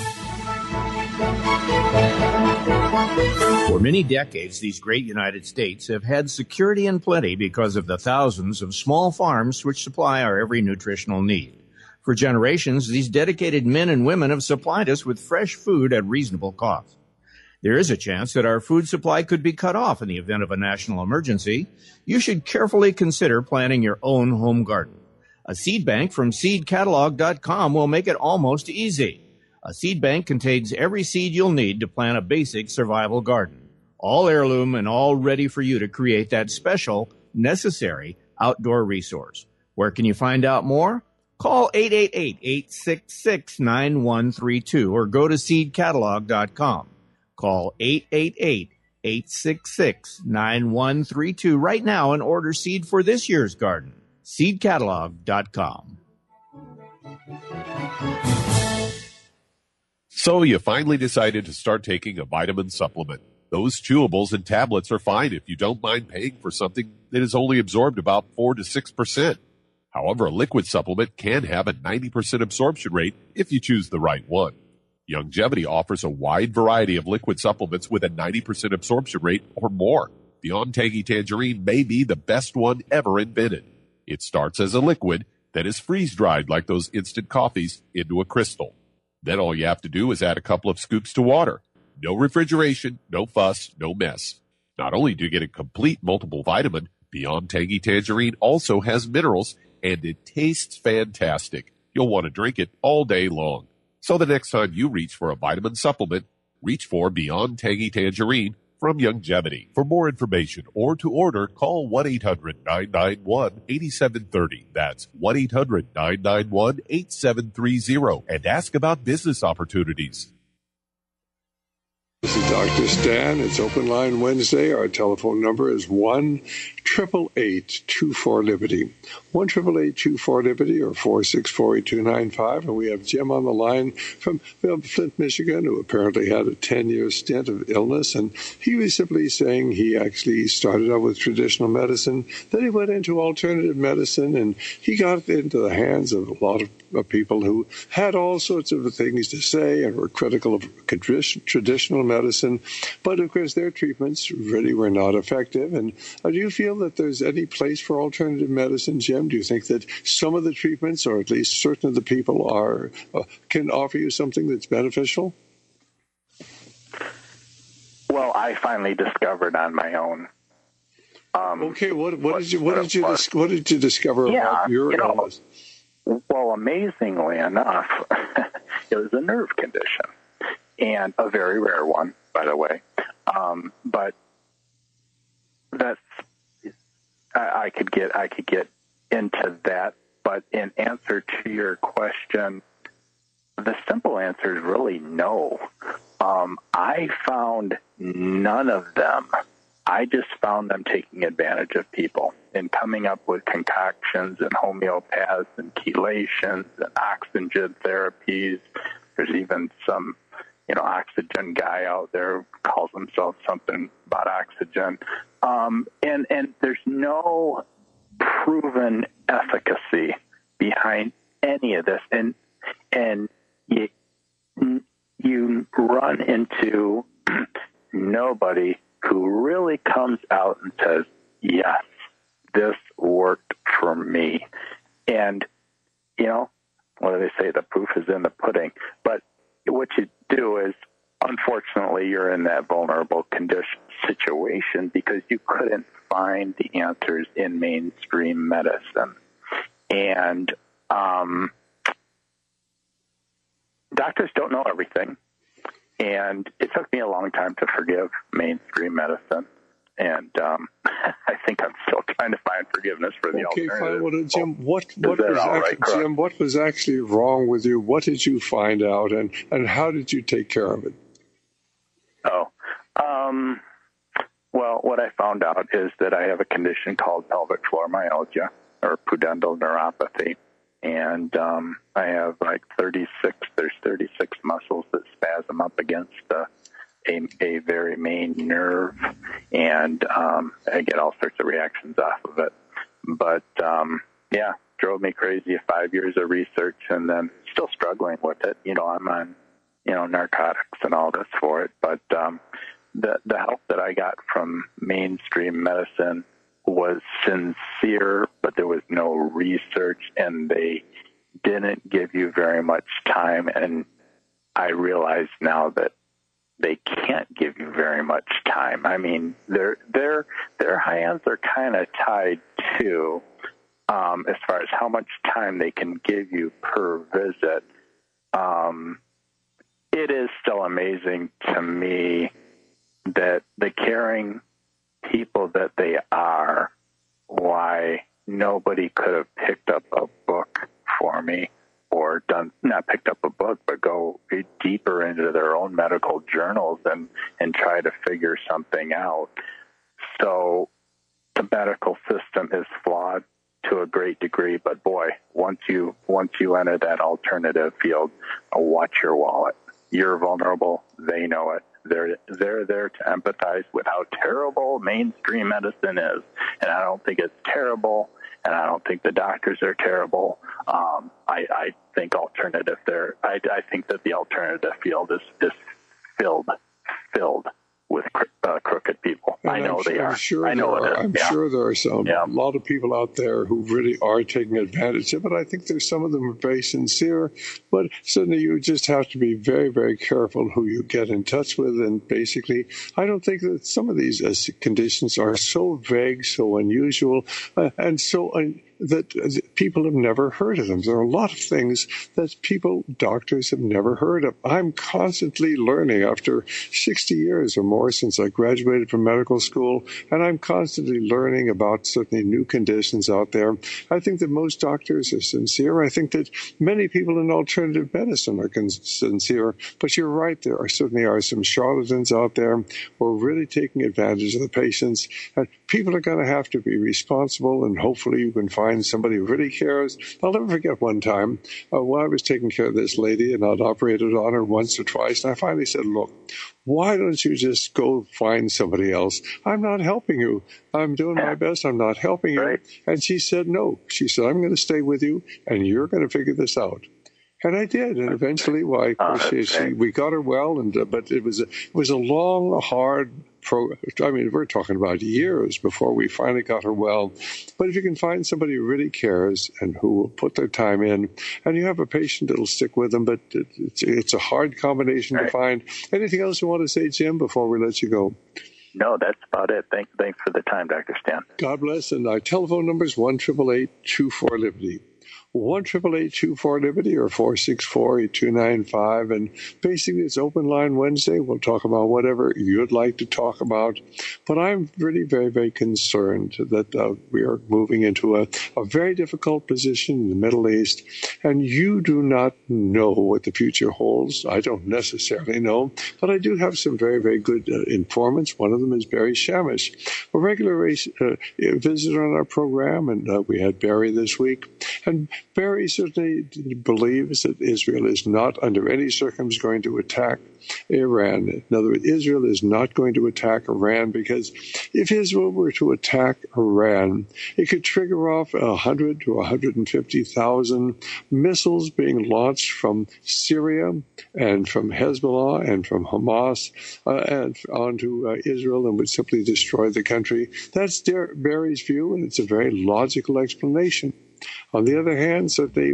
For many decades, these great United States have had security and plenty because of the thousands of small farms which supply our every nutritional need. For generations, these dedicated men and women have supplied us with fresh food at reasonable cost. There is a chance that our food supply could be cut off in the event of a national emergency. You should carefully consider planting your own home garden. A seed bank from seedcatalog.com will make it almost easy. A seed bank contains every seed you'll need to plant a basic survival garden, all heirloom and all ready for you to create that special, necessary outdoor resource. Where can you find out more? Call 888-866-9132 or go to seedcatalog.com. Call 866-9132 right now and order seed for this year's garden. Seedcatalog.com.
So you finally decided to start taking a vitamin supplement. Those chewables and tablets are fine if you don't mind paying for something that is only absorbed about 4 to 6%. However, a liquid supplement can have a 90% absorption rate if you choose the right one. Youngevity offers a wide variety of liquid supplements with a 90% absorption rate or more. Beyond Tangy Tangerine may be the best one ever invented. It starts as a liquid that is freeze-dried like those instant coffees into a crystal. Then all you have to do is add a couple of scoops to water. No refrigeration, no fuss, no mess. Not only do you get a complete multiple vitamin, Beyond Tangy Tangerine also has minerals, and it tastes fantastic. You'll want to drink it all day long. So the next time you reach for a vitamin supplement, reach for Beyond Tangy Tangerine from Youngevity. For more information or to order, call 1-800-991-8730. That's 1-800-991-8730 and ask about business opportunities.
This is Dr. Stan. It's Open Line Wednesday. Our telephone number is 1-888-24-LIBERTY. 1-888-24-LIBERTY or 464-8295. And we have Jim on the line from Flint, Michigan, who apparently had a 10-year stint of illness. And he was simply saying he actually started out with traditional medicine. Then he went into alternative medicine, and he got into the hands of a lot of people who had all sorts of things to say and were critical of traditional medicine. But, of course, their treatments really were not effective. And do you feel that there's any place for alternative medicine, Jim? Do you think that some of the treatments, or at least certain of the people, can offer you something that's beneficial?
Well, I finally discovered on my own.
Okay, what did you discover about your illness?
Well, amazingly enough, it was a nerve condition, and a very rare one, by the way. But that's I could get into that. But in answer to your question, the simple answer is really no. I found none of them. I just found them taking advantage of people and coming up with concoctions and homeopaths and chelations and oxygen therapies. There's even some, oxygen guy out there who calls himself something about oxygen. And there's no proven efficacy behind any of this. And you run into nobody who really comes out and says, yes, this worked for me. And, what do they say? The proof is in the pudding. But what you do is, unfortunately, you're in that vulnerable situation because you couldn't find the answers in mainstream medicine. And doctors don't know everything. And it took me a long time to forgive mainstream medicine. And I think I'm still trying to find forgiveness for the alternative.
Fine. Well, Jim, what was actually wrong with you? What did you find out, and how did you take care of it?
Well, what I found out is that I have a condition called pelvic floor myalgia, or pudendal neuropathy. And I have there's 36 muscles that spasm up against a very main nerve, and I get all sorts of reactions off of it. But, drove me crazy, 5 years of research, and then still struggling with it. I'm on, narcotics and all this for it. But the help that I got from mainstream medicine was sincere, but there was no research, and they didn't give you very much time. And I realize now that they can't give you very much time. I mean, their hands are kind of tied too, as far as how much time they can give you per visit. It is still amazing to me that the caring people that they are, why nobody could have picked up a book for me or not picked up a book, but go deeper into their own medical journals and try to figure something out. So the medical system is flawed to a great degree, but boy, once you enter that alternative field, watch your wallet. You're vulnerable. They know it. They're there to empathize with how terrible mainstream medicine is, and I don't think it's terrible, and I don't think the doctors are terrible. I think alternative there. I think that the alternative field is filled with crooked people.
And
I know they are.
I'm sure
I know it is.
I'm sure there are a lot of people out there who really are taking advantage of it. I think there's some of them are very sincere, but certainly you just have to be very, very careful who you get in touch with. And basically, I don't think that some of these conditions are so vague, so unusual, and so that people have never heard of them. There are a lot of things that doctors have never heard of. I'm constantly learning after 60 years or more since I graduated from medical school, and I'm constantly learning about certainly new conditions out there. I think that most doctors are sincere. I think that many people in alternative medicine are sincere, but you're right, there certainly are some charlatans out there who are really taking advantage of the patients, and people are going to have to be responsible, and hopefully you can find somebody who really cares. I'll never forget one time when I was taking care of this lady, and I'd operated on her once or twice, and I finally said, look, why don't you just go find somebody else? I'm not helping you. I'm doing my best. I'm not helping you. And she said, no. She said, I'm going to stay with you, and you're going to figure this out. And I did, and eventually, we got her well, but it was a long, hard we're talking about years before we finally got her well. But if you can find somebody who really cares and who will put their time in, and you have a patient that'll stick with them, but it's a hard combination to find. Anything else you want to say, Jim, before we let you go?
No, that's about it. Thanks for the time, Dr. Stan.
God bless. And our telephone number is 1-888-24-LIBERTY. 1-888-24-LIBERTY or 464-8295. And basically, it's open line Wednesday. We'll talk about whatever you'd like to talk about. But I'm really very, very concerned that we are moving into a very difficult position in the Middle East. And you do not know what the future holds. I don't necessarily know. But I do have some very, very good informants. One of them is Barry Shamish, a regular visitor on our program. And we had Barry this week. And Barry certainly believes that Israel is not under any circumstances going to attack Iran. In other words, Israel is not going to attack Iran because if Israel were to attack Iran, it could trigger off 100 to 150,000 missiles being launched from Syria and from Hezbollah and from Hamas and onto Israel and would simply destroy the country. That's Barry's view, and it's a very logical explanation. On the other hand, certainly,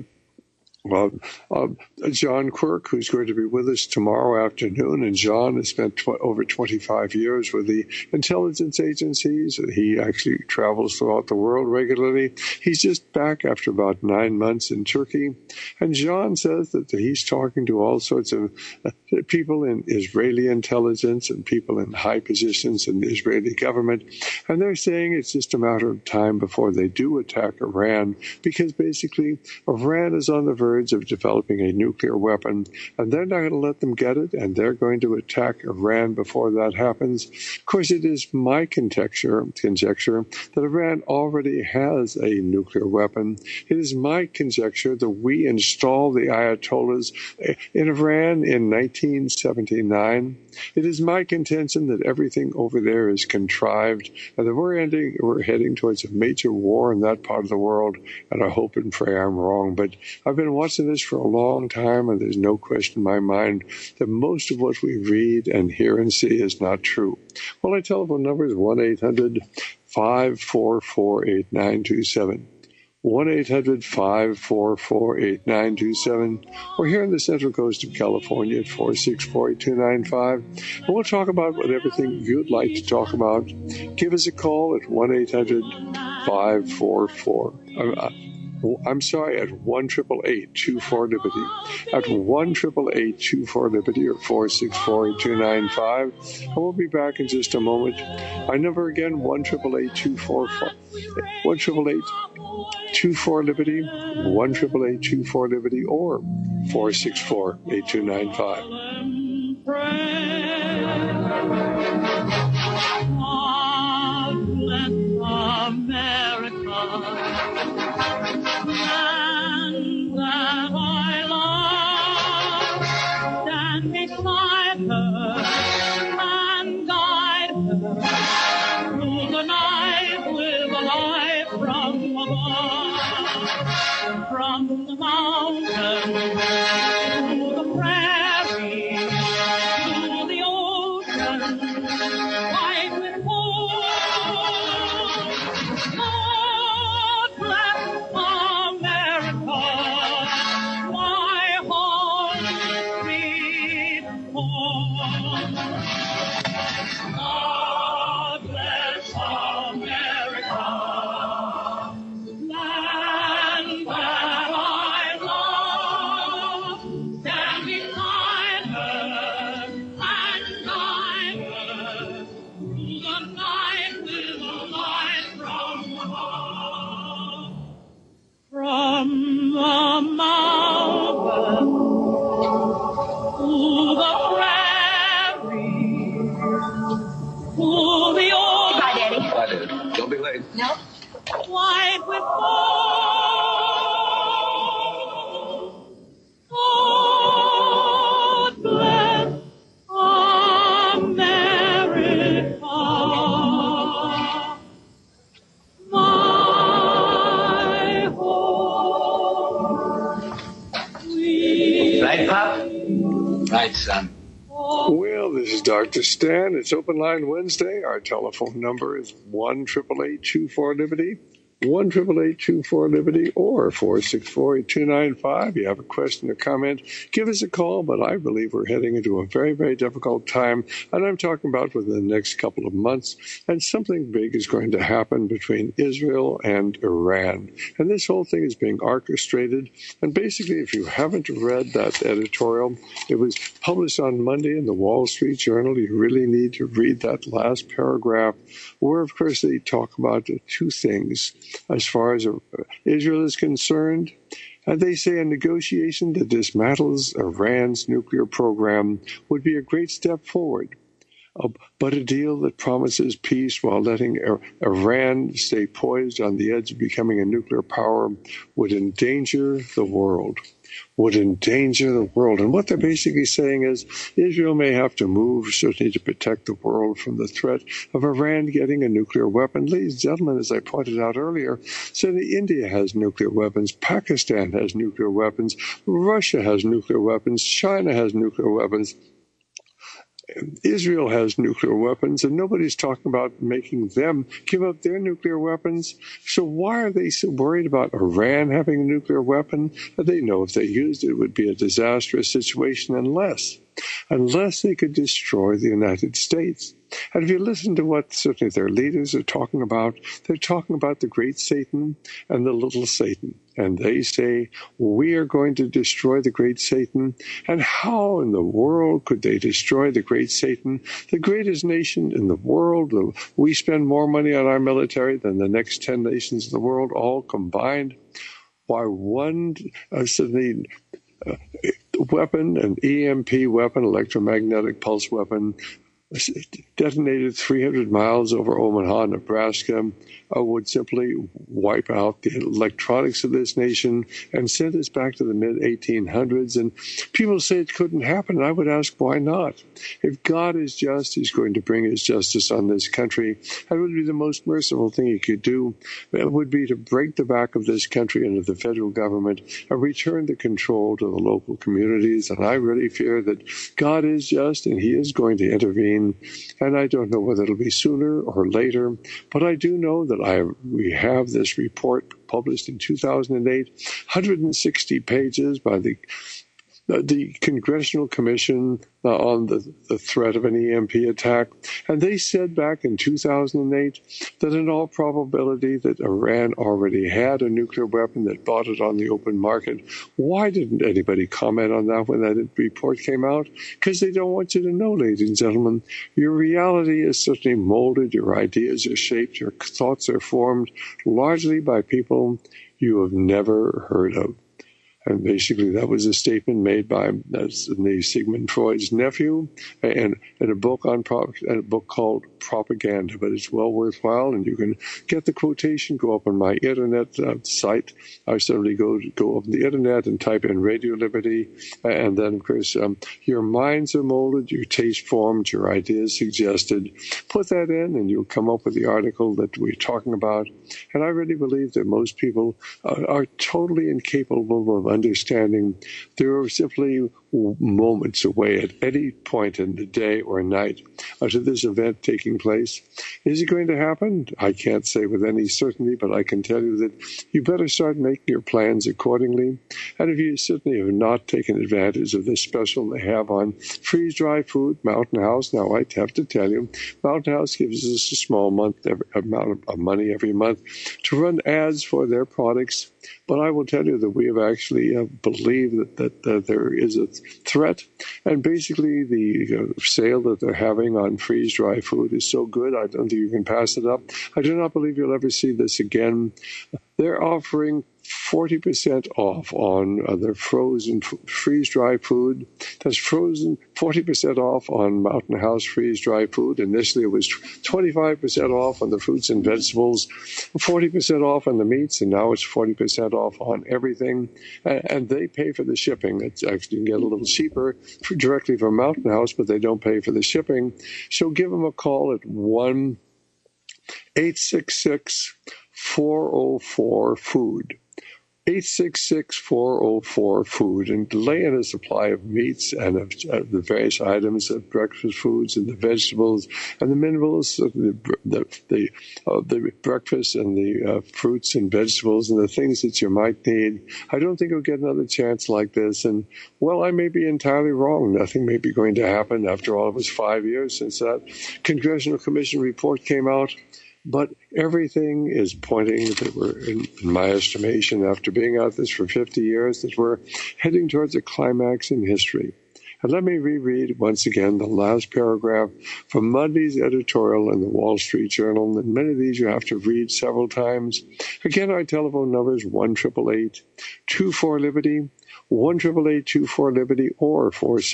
John Quirk, who's going to be with us tomorrow afternoon, and John has spent over 25 years with the intelligence agencies. He actually travels throughout the world regularly. He's just back after about 9 months in Turkey. And John says that he's talking to all sorts of people in Israeli intelligence and people in high positions in the Israeli government. And they're saying it's just a matter of time before they do attack Iran, because basically Iran is on the verge of developing a nuclear weapon, and they're not going to let them get it, and they're going to attack Iran before that happens. Of course, it is my conjecture that Iran already has a nuclear weapon. It is my conjecture that we installed the Ayatollahs in Iran in 1979. It is my contention that everything over there is contrived, and that we're heading towards a major war in that part of the world, and I hope and pray I'm wrong. But I've been watching this for a long time, and there's no question in my mind that most of what we read and hear and see is not true. Well, my telephone number is 1-800-544-8927. 1-800-544-8927, or here in the Central Coast of California at 464-8295. And we'll talk about everything you'd like to talk about. Give us a call at 1-800-544. I'm sorry, at 1-888-24-LIBERTY. At 1-888-24-LIBERTY or 464-8295. And we'll be back in just a moment. Our number again, 1-888-24-LIBERTY, 1-888-24-LIBERTY or 464-8295.
Right, son.
Well, this is Dr. Stan. It's Open Line Wednesday. Our telephone number is 1-888-24-LIBERTY, 1-888-24-LIBERTY, or 464-8295. You have a question or comment, give us a call, but I believe we're heading into a very, very difficult time, and I'm talking about within the next couple of months, and something big is going to happen between Israel and Iran. And this whole thing is being orchestrated, and basically, if you haven't read that editorial, it was published on Monday in the Wall Street Journal. You really need to read that last paragraph, where, of course, they talk about two things. As far as Israel is concerned, and they say a negotiation that dismantles Iran's nuclear program would be a great step forward, but a deal that promises peace while letting Iran stay poised on the edge of becoming a nuclear power would endanger the world. And what they're basically saying is Israel may have to move, certainly to protect the world from the threat of Iran getting a nuclear weapon. Ladies and gentlemen, as I pointed out earlier, certainly India has nuclear weapons, Pakistan has nuclear weapons, Russia has nuclear weapons, China has nuclear weapons. Israel has nuclear weapons, and nobody's talking about making them give up their nuclear weapons. So why are they so worried about Iran having a nuclear weapon? They know if they used it, it would be a disastrous situation unless they could destroy the United States. And if you listen to what certainly their leaders are talking about, they're talking about the great Satan and the little Satan. And they say, we are going to destroy the great Satan. And how in the world could they destroy the great Satan? The greatest nation in the world. We spend more money on our military than the next 10 nations in the world, all combined. Why one weapon, an EMP weapon, electromagnetic pulse weapon, detonated 300 miles over Omaha, Nebraska, would simply wipe out the electronics of this nation and send us back to the mid-1800s. And people say it couldn't happen. And I would ask, why not? If God is just, he's going to bring his justice on this country. That would be the most merciful thing he could do. It would be to break the back of this country under the federal government and return the control to the local communities. And I really fear that God is just and he is going to intervene. And I don't know whether it'll be sooner or later, but I do know that we have this report published in 2008, 160 pages by the the Congressional Commission on the threat of an EMP attack, and they said back in 2008 that in all probability that Iran already had a nuclear weapon, that bought it on the open market. Why didn't anybody comment on that when that report came out? Because they don't want you to know, ladies and gentlemen. Your reality is certainly molded, your ideas are shaped, your thoughts are formed largely by people you have never heard of. And basically, that was a statement made by Sigmund Freud's nephew, and in a book called Propaganda. But it's well worthwhile, and you can get the quotation. Go up on my internet site. I certainly go on the internet and type in Radio Liberty, and then of course your minds are molded, your taste formed, your ideas suggested. Put that in, and you'll come up with the article that we're talking about. And I really believe that most people are totally incapable of understanding. There are simply moments away at any point in the day or night to this event taking place. Is it going to happen? I can't say with any certainty, but I can tell you that you better start making your plans accordingly. And if you certainly have not taken advantage of this special they have on freeze-dried food, Mountain House, now I have to tell you, Mountain House gives us a small amount of money every month to run ads for their products. But I will tell you that we have actually believed that there is a threat. And basically, the sale that they're having on freeze-dried food is so good, I don't think you can pass it up. I do not believe you'll ever see this again. They're offering 40% off on their frozen freeze-dried food. That's frozen 40% off on Mountain House freeze-dried food. Initially, it was 25% off on the fruits and vegetables, 40% off on the meats, and now it's 40% off on everything. And they pay for the shipping. It's actually, you can get a little cheaper directly from Mountain House, but they don't pay for the shipping. So give them a call at 1-866-404-FOOD. 866-404-FOOD, and lay in a supply of meats and of the various items of breakfast foods and the vegetables and the minerals, the breakfast and the fruits and vegetables and the things that you might need. I don't think you'll get another chance like this. And, well, I may be entirely wrong. Nothing may be going to happen. After all, it was 5 years since that Congressional Commission report came out. But everything is pointing that we're, in my estimation, after being at this for 50 years, that we're heading towards a climax in history. And let me reread once again the last paragraph from Monday's editorial in the Wall Street Journal. And many of these you have to read several times. Again, our telephone number is 1-888-24-LIBERTY, 1-888-24-LIBERTY, or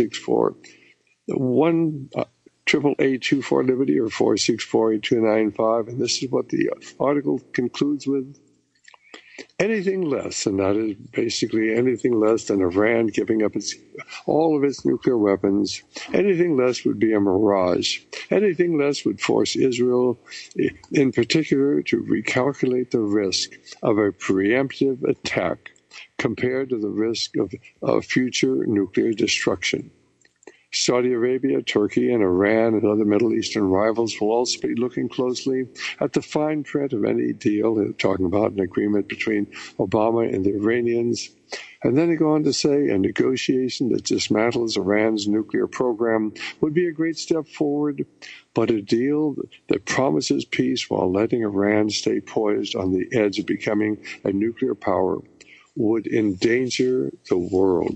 464-888-24-LIBERTY or 464-8295. And this is what the article concludes with. Anything less, and that is basically anything less than Iran giving up all of its nuclear weapons, anything less would be a mirage. Anything less would force Israel, in particular, to recalculate the risk of a preemptive attack compared to the risk of future nuclear destruction. Saudi Arabia, Turkey, and Iran and other Middle Eastern rivals will also be looking closely at the fine print of any deal. They're talking about an agreement between Obama and the Iranians. And then they go on to say a negotiation that dismantles Iran's nuclear program would be a great step forward, but a deal that promises peace while letting Iran stay poised on the edge of becoming a nuclear power would endanger the world.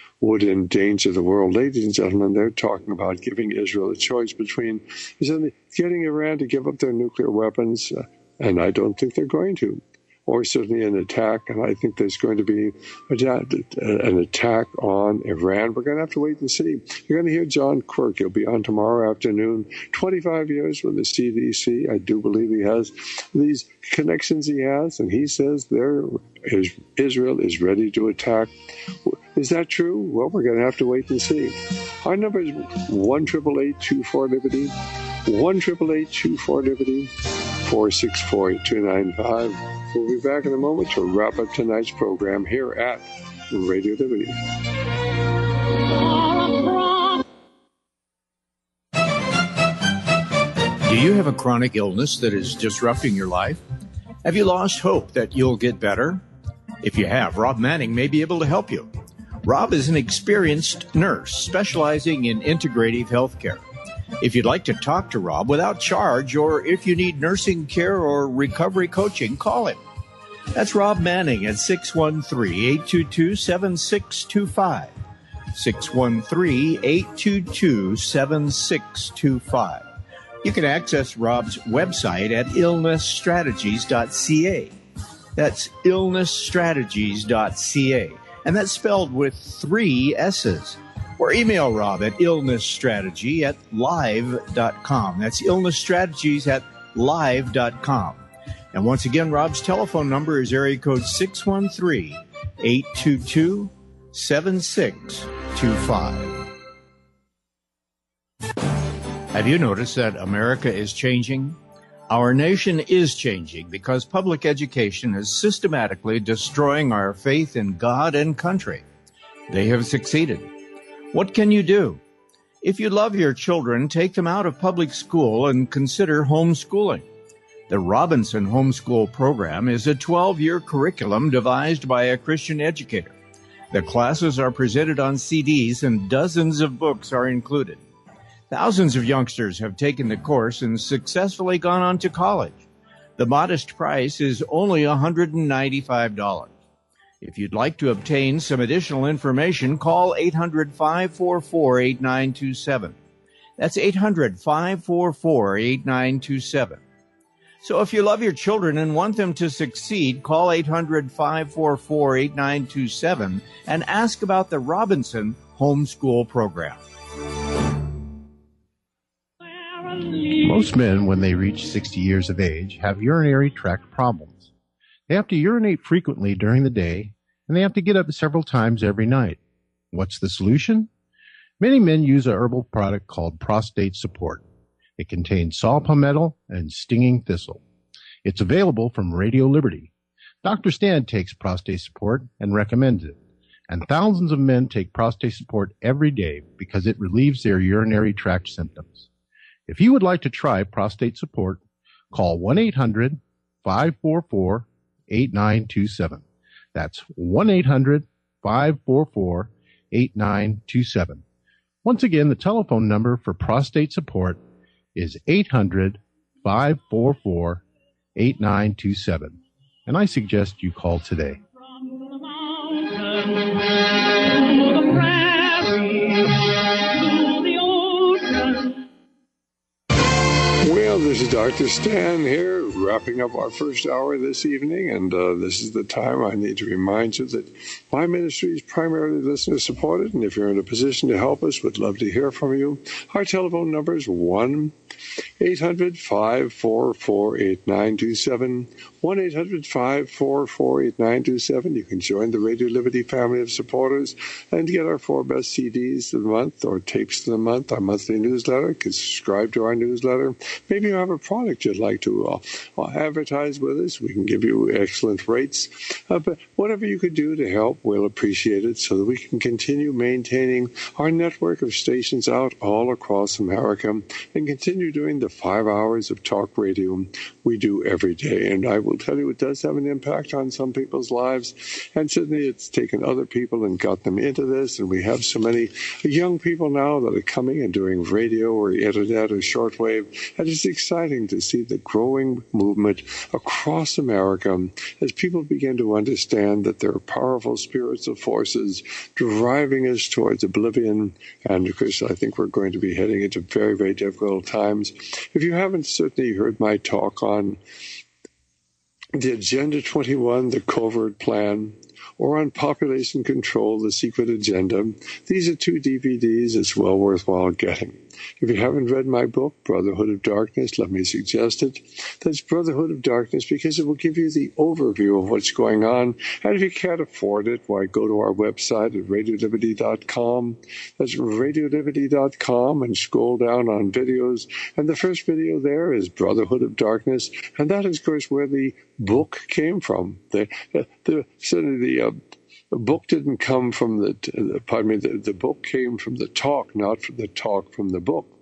Ladies and gentlemen, they're talking about giving Israel a choice between getting Iran to give up their nuclear weapons, and I don't think they're going to, or certainly an attack, and I think there's going to be an attack on Iran. We're going to have to wait and see. You're going to hear John Quirk. He'll be on tomorrow afternoon. 25 years with the CDC. I do believe he has these connections he has, and he says Israel is ready to attack. Is that true? Well, we're going to have to wait and see. Our number is 1-888-24-LIBERTY, 1-888-24-LIBERTY, 464-8295. We'll be back in a moment to wrap up tonight's program here at Radio Liberty.
Do you have a chronic illness that is disrupting your life? Have you lost hope that you'll get better? If you have, Rob Manning may be able to help you. Rob is an experienced nurse specializing in integrative health care. If you'd like to talk to Rob without charge, or if you need nursing care or recovery coaching, call him. That's Rob Manning at 613-822-7625. 613-822-7625. You can access Rob's website at illnessstrategies.ca. That's illnessstrategies.ca. And that's spelled with 3 S's. Or email Rob at illnessstrategy@live.com. That's illnessstrategies@live.com. And once again, Rob's telephone number is area code 613-822-7625. Have you noticed that America is changing? Our nation is changing because public education is systematically destroying our faith in God and country. They have succeeded. What can you do? If you love your children, take them out of public school and consider homeschooling. The Robinson Homeschool Program is a 12-year curriculum devised by a Christian educator. The classes are presented on CDs and dozens of books are included. Thousands of youngsters have taken the course and successfully gone on to college. The modest price is only $195. If you'd like to obtain some additional information, call 800-544-8927. That's 800-544-8927. So if you love your children and want them to succeed, call 800-544-8927 and ask about the Robinson Homeschool Program.
Most men, when they reach 60 years of age, have urinary tract problems. They have to urinate frequently during the day, and they have to get up several times every night. What's the solution? Many men use a herbal product called Prostate Support. It contains saw palmetto and stinging thistle. It's available from Radio Liberty. Dr. Stan takes Prostate Support and recommends it. And thousands of men take Prostate Support every day because it relieves their urinary tract symptoms. If you would like to try Prostate Support, call 1-800-544-8927. That's 1-800-544-8927. Once again, the telephone number for Prostate Support is 800-544-8927. And I suggest you call today.
Well, this is Dr. Stan here, wrapping up our first hour this evening, and this is the time I need to remind you that my ministry is primarily listener-supported, and if you're in a position to help us, we'd love to hear from you. Our telephone number is 1-800-544-8927, 1-800-544-8927. You can join the Radio Liberty family of supporters and get our 4 best CDs of the month or tapes of the month, our monthly newsletter. You can subscribe to our newsletter. Maybe you have a product you'd like to advertise with us. We can give you excellent rates. But whatever you could do to help, we'll appreciate it so that we can continue maintaining our network of stations out all across America and continue doing the 5 hours of talk radio we do every day. And I will tell you, it does have an impact on some people's lives. And certainly it's taken other people and got them into this. And we have so many young people now that are coming and doing radio or internet or shortwave. And it's exciting to see the growing movement across America as people begin to understand that there are powerful spiritual forces driving us towards oblivion. And of course, I think we're going to be heading into very, very difficult times. If you haven't certainly heard my talk on the Agenda 21, the Covert Plan, or on Population Control, the Secret Agenda, these are 2 DVDs it's well worthwhile getting. If you haven't read my book, Brotherhood of Darkness, let me suggest it. That's Brotherhood of Darkness because it will give you the overview of what's going on. And if you can't afford it, why, go to our website at radioliberty.com. That's radioliberty.com and scroll down on videos. And the first video there is Brotherhood of Darkness. And that is, of course, where the book came from. The book didn't come from the book came from the talk, not from the talk from the book.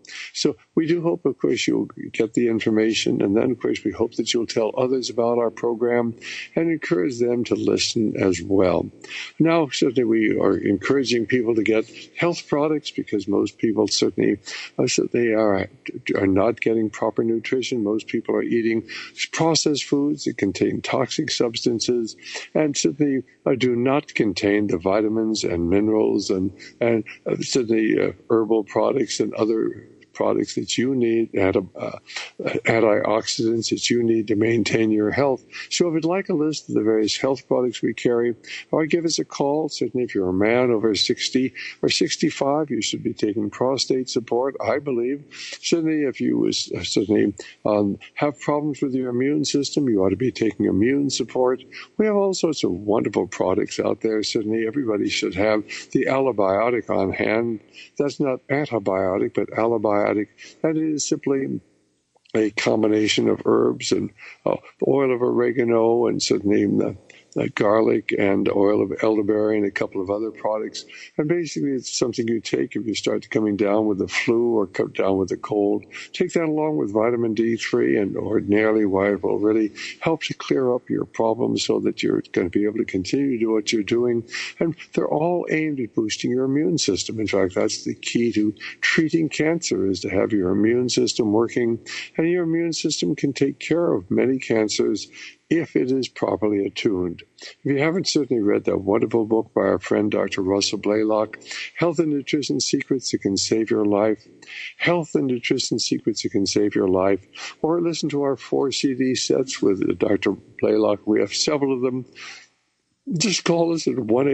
So we do hope, of course, you'll get the information. And then, of course, we hope that you'll tell others about our program and encourage them to listen as well. Now, certainly we are encouraging people to get health products because most people certainly are not getting proper nutrition. Most people are eating processed foods that contain toxic substances and certainly do not contain the vitamins and minerals and certainly herbal products and other products that you need, antioxidants that you need to maintain your health. So if you'd like a list of the various health products we carry, or give us a call. Certainly if you're a man over 60 or 65, you should be taking prostate support, I believe. Certainly if you have problems with your immune system, you ought to be taking immune support. We have all sorts of wonderful products out there. Certainly everybody should have the Allibiotic on hand. That's not antibiotic, but allibiotic. That is simply a combination of herbs and oil of oregano and certainly garlic and oil of elderberry and a couple of other products. And basically it's something you take if you start coming down with the flu or come down with the cold. Take that along with vitamin D3, and ordinarily why it will really help to clear up your problems so that you're going to be able to continue to do what you're doing. And they're all aimed at boosting your immune system. In fact, that's the key to treating cancer, is to have your immune system working. And your immune system can take care of many cancers if it is properly attuned. If you haven't certainly read that wonderful book by our friend Dr. Russell Blaylock, Health and Nutrition Secrets That Can Save Your Life, Health and Nutrition Secrets That Can Save Your Life, or listen to our 4 CD sets with Dr. Blaylock. We have several of them. Just call us at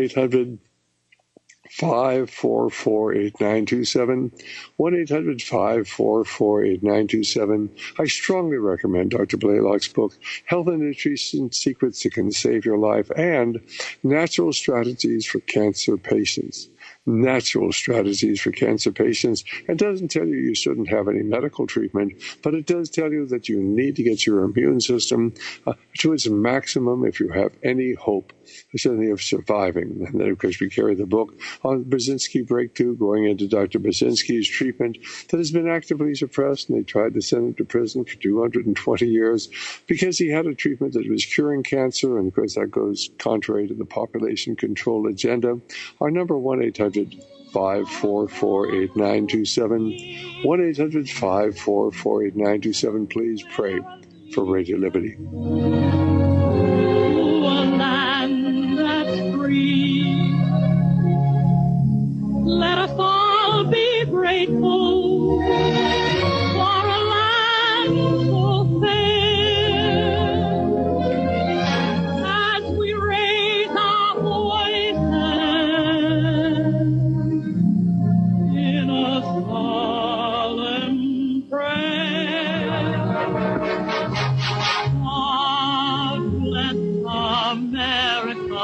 1-800-544-8927, 1-800-544-8927. I strongly recommend Dr. Blaylock's book, Health and Nutrition Secrets That Can Save Your Life, and Natural Strategies for Cancer Patients. Natural strategies for cancer patients. It doesn't tell you shouldn't have any medical treatment, but it does tell you that you need to get your immune system to its maximum if you have any hope, certainly of surviving. And then, of course, we carry the book on Brzezinski Breakthrough, going into Dr. Brzezinski's treatment that has been actively suppressed, and they tried to send him to prison for 220 years because he had a treatment that was curing cancer, and, of course, that goes contrary to the population control agenda. Our number, 1-800-544-8927, 1-800-544-8927. Please pray for Radio Liberty.
Let us all be grateful for a land so fair. As we raise our voices in a solemn prayer, God bless America.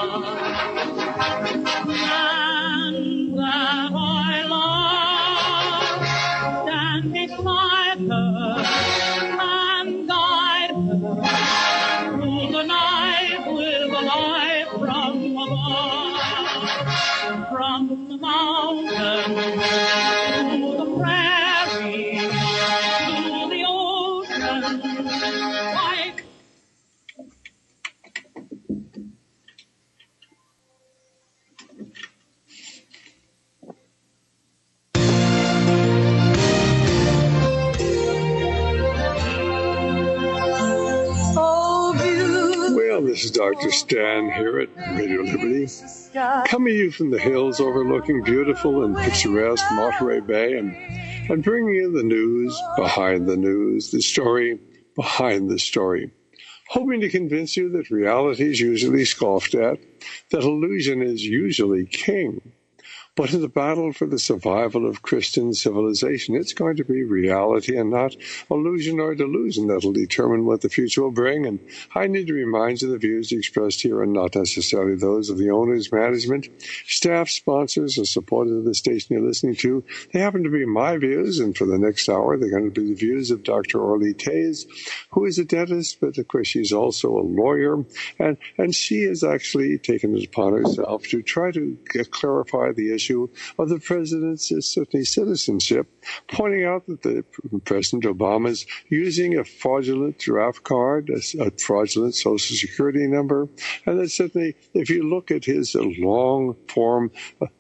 This is Dr. Stan here at Radio Liberty, coming to you from the hills overlooking beautiful and picturesque Monterey Bay, and bringing you the news behind the news, the story behind the story, hoping to convince you that reality is usually scoffed at, that illusion is usually king. But in the battle for the survival of Christian civilization, it's going to be reality and not illusion or delusion that will determine what the future will bring. And I need to remind you the views expressed here are not necessarily those of the owners, management, staff, sponsors, or supporters of the station you're listening to. They happen to be my views, and for the next hour, they're going to be the views of Dr. Orly Tays, who is a dentist, but of course she's also a lawyer, and she has actually taken it upon herself to try to clarify the issue of the president's citizenship, pointing out that President Obama is using a fraudulent draft card, a fraudulent Social Security number, and that certainly, if you look at his long form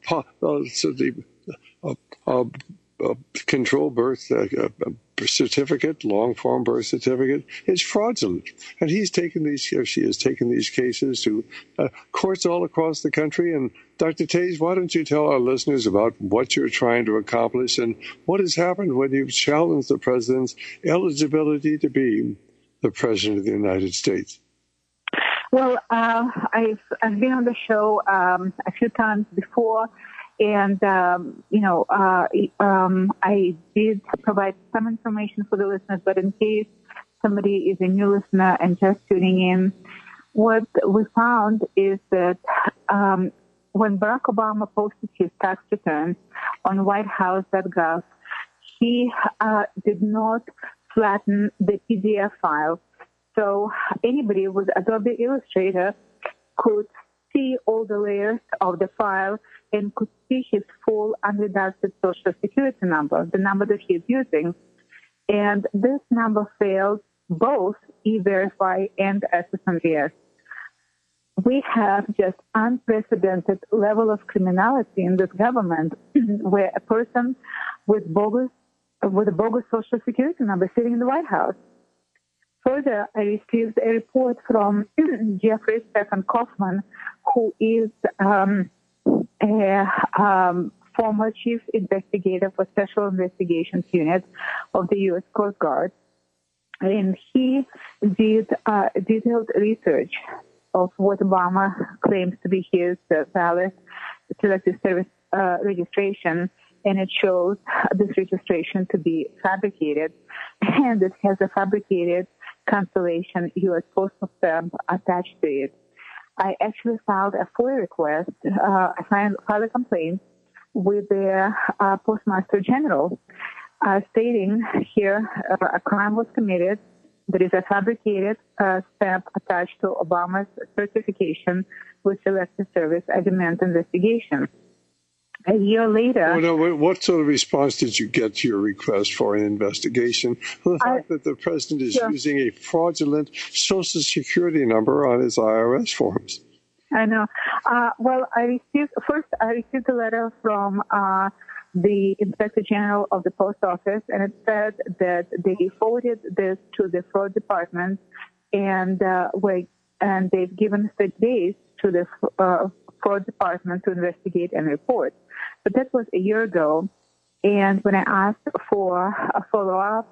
control birth certificate, long form birth certificate, is fraudulent. And she has taken these cases to courts all across the country. And Dr. Tays, why don't you tell our listeners about what you're trying to accomplish and what has happened when you've challenged the president's eligibility to be the president of the United States?
Well, I've been on the show a few times before. And, I did provide some information for the listeners, but in case somebody is a new listener and just tuning in, what we found is that when Barack Obama posted his tax returns on whitehouse.gov, he did not flatten the PDF file. So anybody with Adobe Illustrator could see all the layers of the file and could see his full unredacted Social Security number, the number that he's using. And this number fails both E-Verify and SSNDS. We have just unprecedented level of criminality in this government where a person with a bogus Social Security number sitting in the White House. Further, I received a report from Jeffrey Stephen Kaufman, who is a former chief investigator for Special Investigations Unit of the U.S. Coast Guard. And he did detailed research of what Obama claims to be his valid selective service registration, and it shows this registration to be fabricated, and it has a fabricated cancellation U.S. Postal stamp attached to it. I actually filed a FOIA request. I filed a complaint with the Postmaster General stating here a crime was committed. There is a fabricated stamp attached to Obama's certification with selective service as a mental investigation. A year later...
what sort of response did you get to your request for an investigation? The fact that the president is using a fraudulent Social Security number on his IRS forms.
I know. Well, I received a letter from the Inspector General of the Post Office, and it said that they forwarded this to the fraud department, and they've given 30 days to the fraud department to investigate and report. But that was a year ago, and when I asked for a follow-up,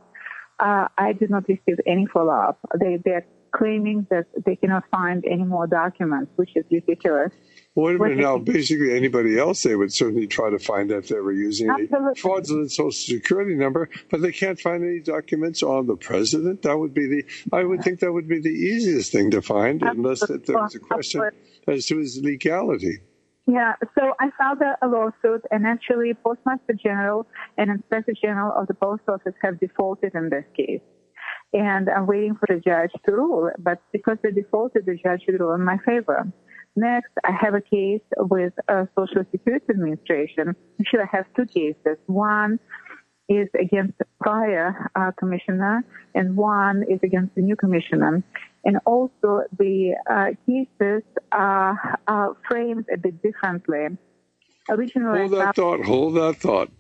I did not receive any follow-up. They're claiming that they cannot find any more documents, which is ridiculous.
Wait a minute now. Basically, anybody else, they would certainly try to find out if they were using a fraudulent Social Security number, but they can't find any documents on the president. I would think that would be the easiest thing to find, unless that there was a question as to his legality.
Yeah, so I filed a lawsuit, and actually Postmaster General and Inspector General of the Post Office have defaulted in this case. And I'm waiting for the judge to rule, but because they defaulted, the judge should rule in my favor. Next, I have a case with Social Security Administration. Actually, I have two cases. One is against the prior commissioner, and one is against the new commissioner. And also, the cases are framed a bit differently. Originally,
Hold that thought.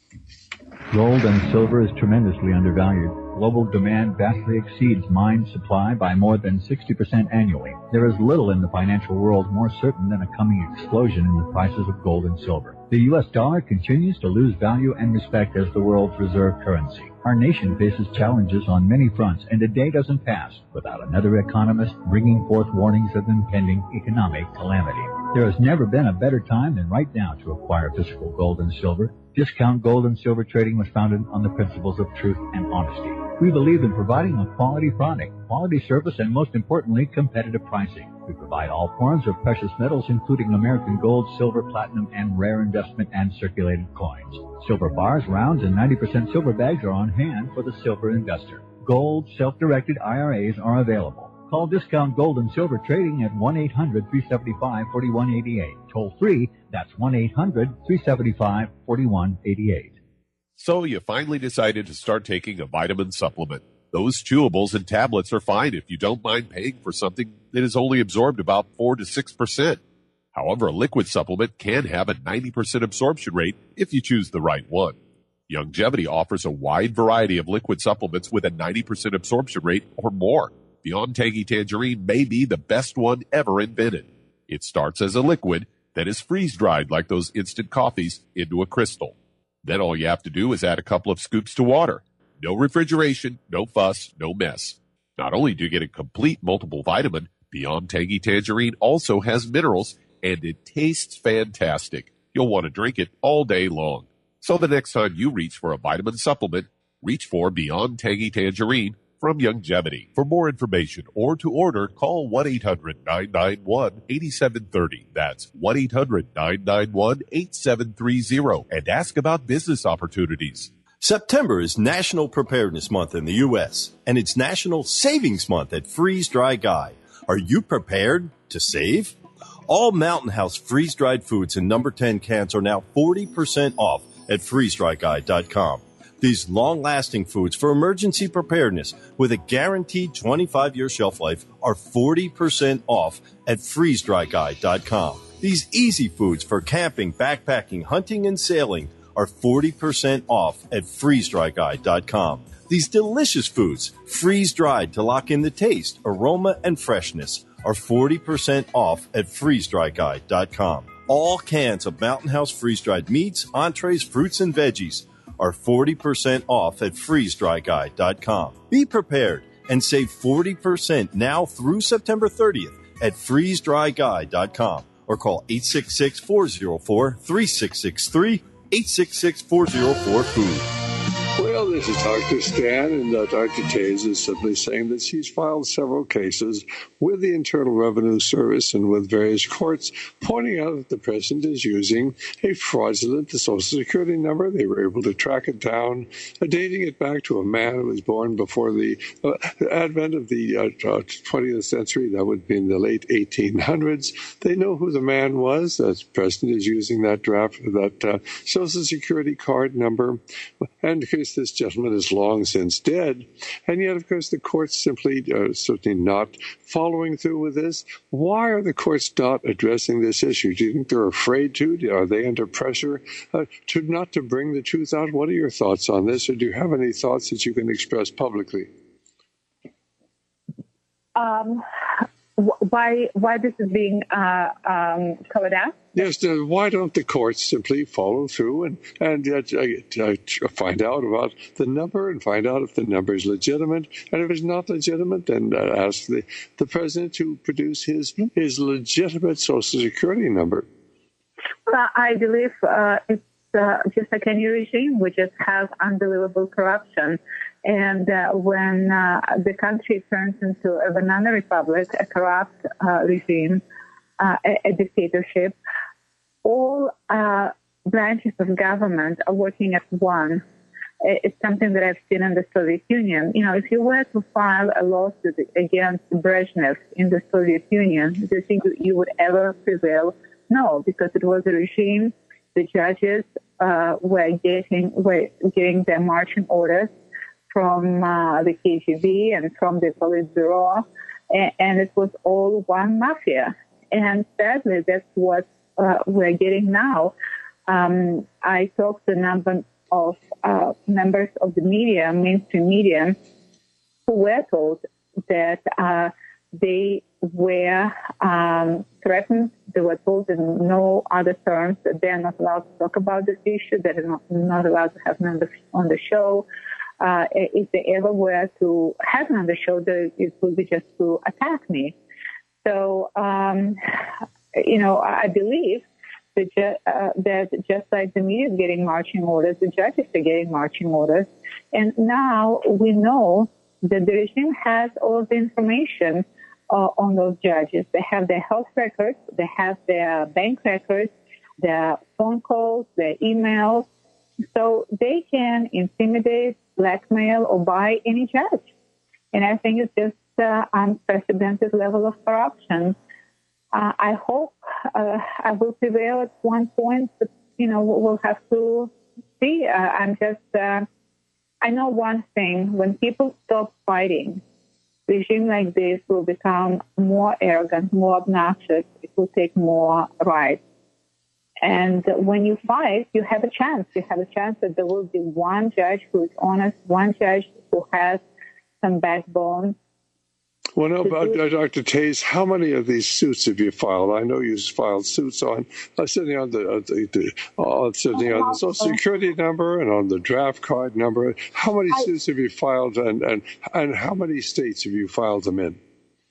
Gold and silver is tremendously undervalued. Global demand vastly exceeds mine supply by more than 60% annually. There is little in the financial world more certain than a coming explosion in the prices of gold and silver. The U.S. dollar continues to lose value and respect as the world's reserve currency. Our nation faces challenges on many fronts, and a day doesn't pass without another economist bringing forth warnings of impending economic calamity. There has never been a better time than right now to acquire physical gold and silver. Discount Gold and Silver Trading was founded on the principles of truth and honesty. We believe in providing a quality product, quality service, and most importantly, competitive pricing. We provide all forms of precious metals, including American gold, silver, platinum, and rare investment and circulated coins. Silver bars, rounds, and 90% silver bags are on hand for the silver investor. Gold self-directed IRAs are available. Call Discount Gold and Silver Trading at 1-800-375-4188. Toll free, that's 1-800-375-4188.
So you finally decided to start taking a vitamin supplement. Those chewables and tablets are fine if you don't mind paying for something that is only absorbed about 4 to 6%. However, a liquid supplement can have a 90% absorption rate if you choose the right one. Youngevity offers a wide variety of liquid supplements with a 90% absorption rate or more. Beyond Tangy Tangerine may be the best one ever invented. It starts as a liquid that is freeze-dried like those instant coffees into a crystal. Then all you have to do is add a couple of scoops to water. No refrigeration, no fuss, no mess. Not only do you get a complete multiple vitamin, Beyond Tangy Tangerine also has minerals, and it tastes fantastic. You'll want to drink it all day long. So the next time you reach for a vitamin supplement, reach for Beyond Tangy Tangerine from Youngevity. For more information or to order, call 1-800-991-8730. That's 1-800-991-8730 and ask about business opportunities.
September is National Preparedness Month in the U.S., and it's National Savings Month at Freeze Dry Guy. Are you prepared to save? All Mountain House freeze-dried foods in number 10 cans are now 40% off at freezedryguy.com. These long-lasting foods for emergency preparedness with a guaranteed 25-year shelf life are 40% off at freezedryguy.com. These easy foods for camping, backpacking, hunting, and sailing are 40% off at freezedryguy.com. These delicious foods, freeze-dried to lock in the taste, aroma, and freshness, are 40% off at freezedryguy.com. All cans of Mountain House freeze-dried meats, entrees, fruits, and veggies are 40% off at freezedryguy.com. Be prepared and save 40% now through September 30th at freezedryguy.com or call 866-404-3663, 866-404-FOOD.
Well, this is Dr. Stan, and Dr. Taze is simply saying that she's filed several cases with the Internal Revenue Service and with various courts, pointing out that the president is using a fraudulent Social Security number. They were able to track it down, dating it back to a man who was born before the advent of the 20th century. That would be in the late 1800s. They know who the man was. The president is using that Social Security card number. And of course, this gentleman is long since dead. And yet, of course, the courts simply certainly not following through with this. Why are the courts not addressing this issue? Do you think they're afraid to? Are they under pressure not to bring the truth out? What are your thoughts on this? Or do you have any thoughts that you can express publicly?
Why this is being covered up?
Yes, why don't the courts simply follow through and find out about the number and find out if the number is legitimate? And if it's not legitimate, then ask the president to produce his legitimate Social Security number.
Well, I believe it's just like any regime, we just have unbelievable corruption. And when the country turns into a banana republic, a corrupt regime, a dictatorship, all branches of government are working as one. It's something that I've seen in the Soviet Union. You know, if you were to file a lawsuit against Brezhnev in the Soviet Union, do you think you would ever prevail? No, because it was a regime. The judges were getting their marching orders from the KGB and from the Politburo, and it was all one mafia. And sadly, that's what we're getting now. I talked to a number of members of the media, mainstream media, who were told that they were threatened. They were told in no other terms that they are not allowed to talk about this issue, that they're not allowed to have members on the show. If they ever were to have me on the show, it would be just to attack me. So, I believe that just like the media is getting marching orders, the judges are getting marching orders. And now we know that the regime has all of the information on those judges. They have their health records, they have their bank records, their phone calls, their emails. So they can intimidate, blackmail, or buy any judge. And I think it's just unprecedented level of corruption. I hope I will prevail at one point, but, we'll have to see. I know one thing. When people stop fighting, regime like this will become more arrogant, more obnoxious. It will take more rights. And when you fight, you have a chance. You have a chance that there will be one judge who is honest, one judge who has some backbone.
Well, now, Dr. Tays, how many of these suits have you filed? I know you filed suits on sitting on the Social Security number and on the draft card number. How many suits have you filed, and how many states have you filed them in?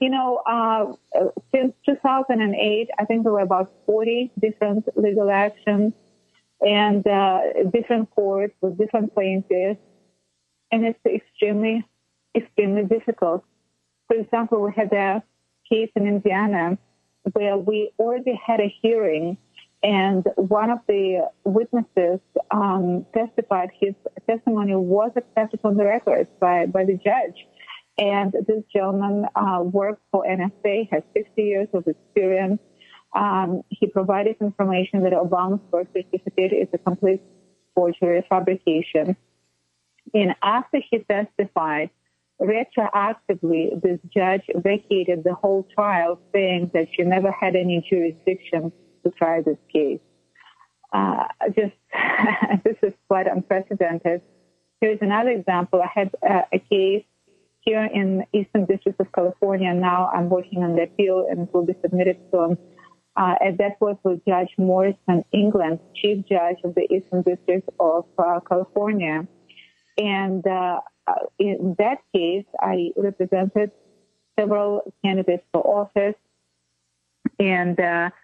Since 2008, I think there were about 40 different legal actions and different courts with different plaintiffs, and it's extremely, extremely difficult. For example, we had a case in Indiana where we already had a hearing, and one of the witnesses testified. His testimony was accepted on the record by the judge. And this gentleman worked for NSA, has 60 years of experience. He provided information that Obama's birth certificate is a complete forgery, fabrication. And after he testified, retroactively, this judge vacated the whole trial, saying that she never had any jurisdiction to try this case. This is quite unprecedented. Here's another example. I had a case here in Eastern District of California. Now I'm working on the appeal, and it will be submitted soon. And that was with Judge Morrison England, Chief Judge of the Eastern District of California. And in that case, I represented several candidates for office, and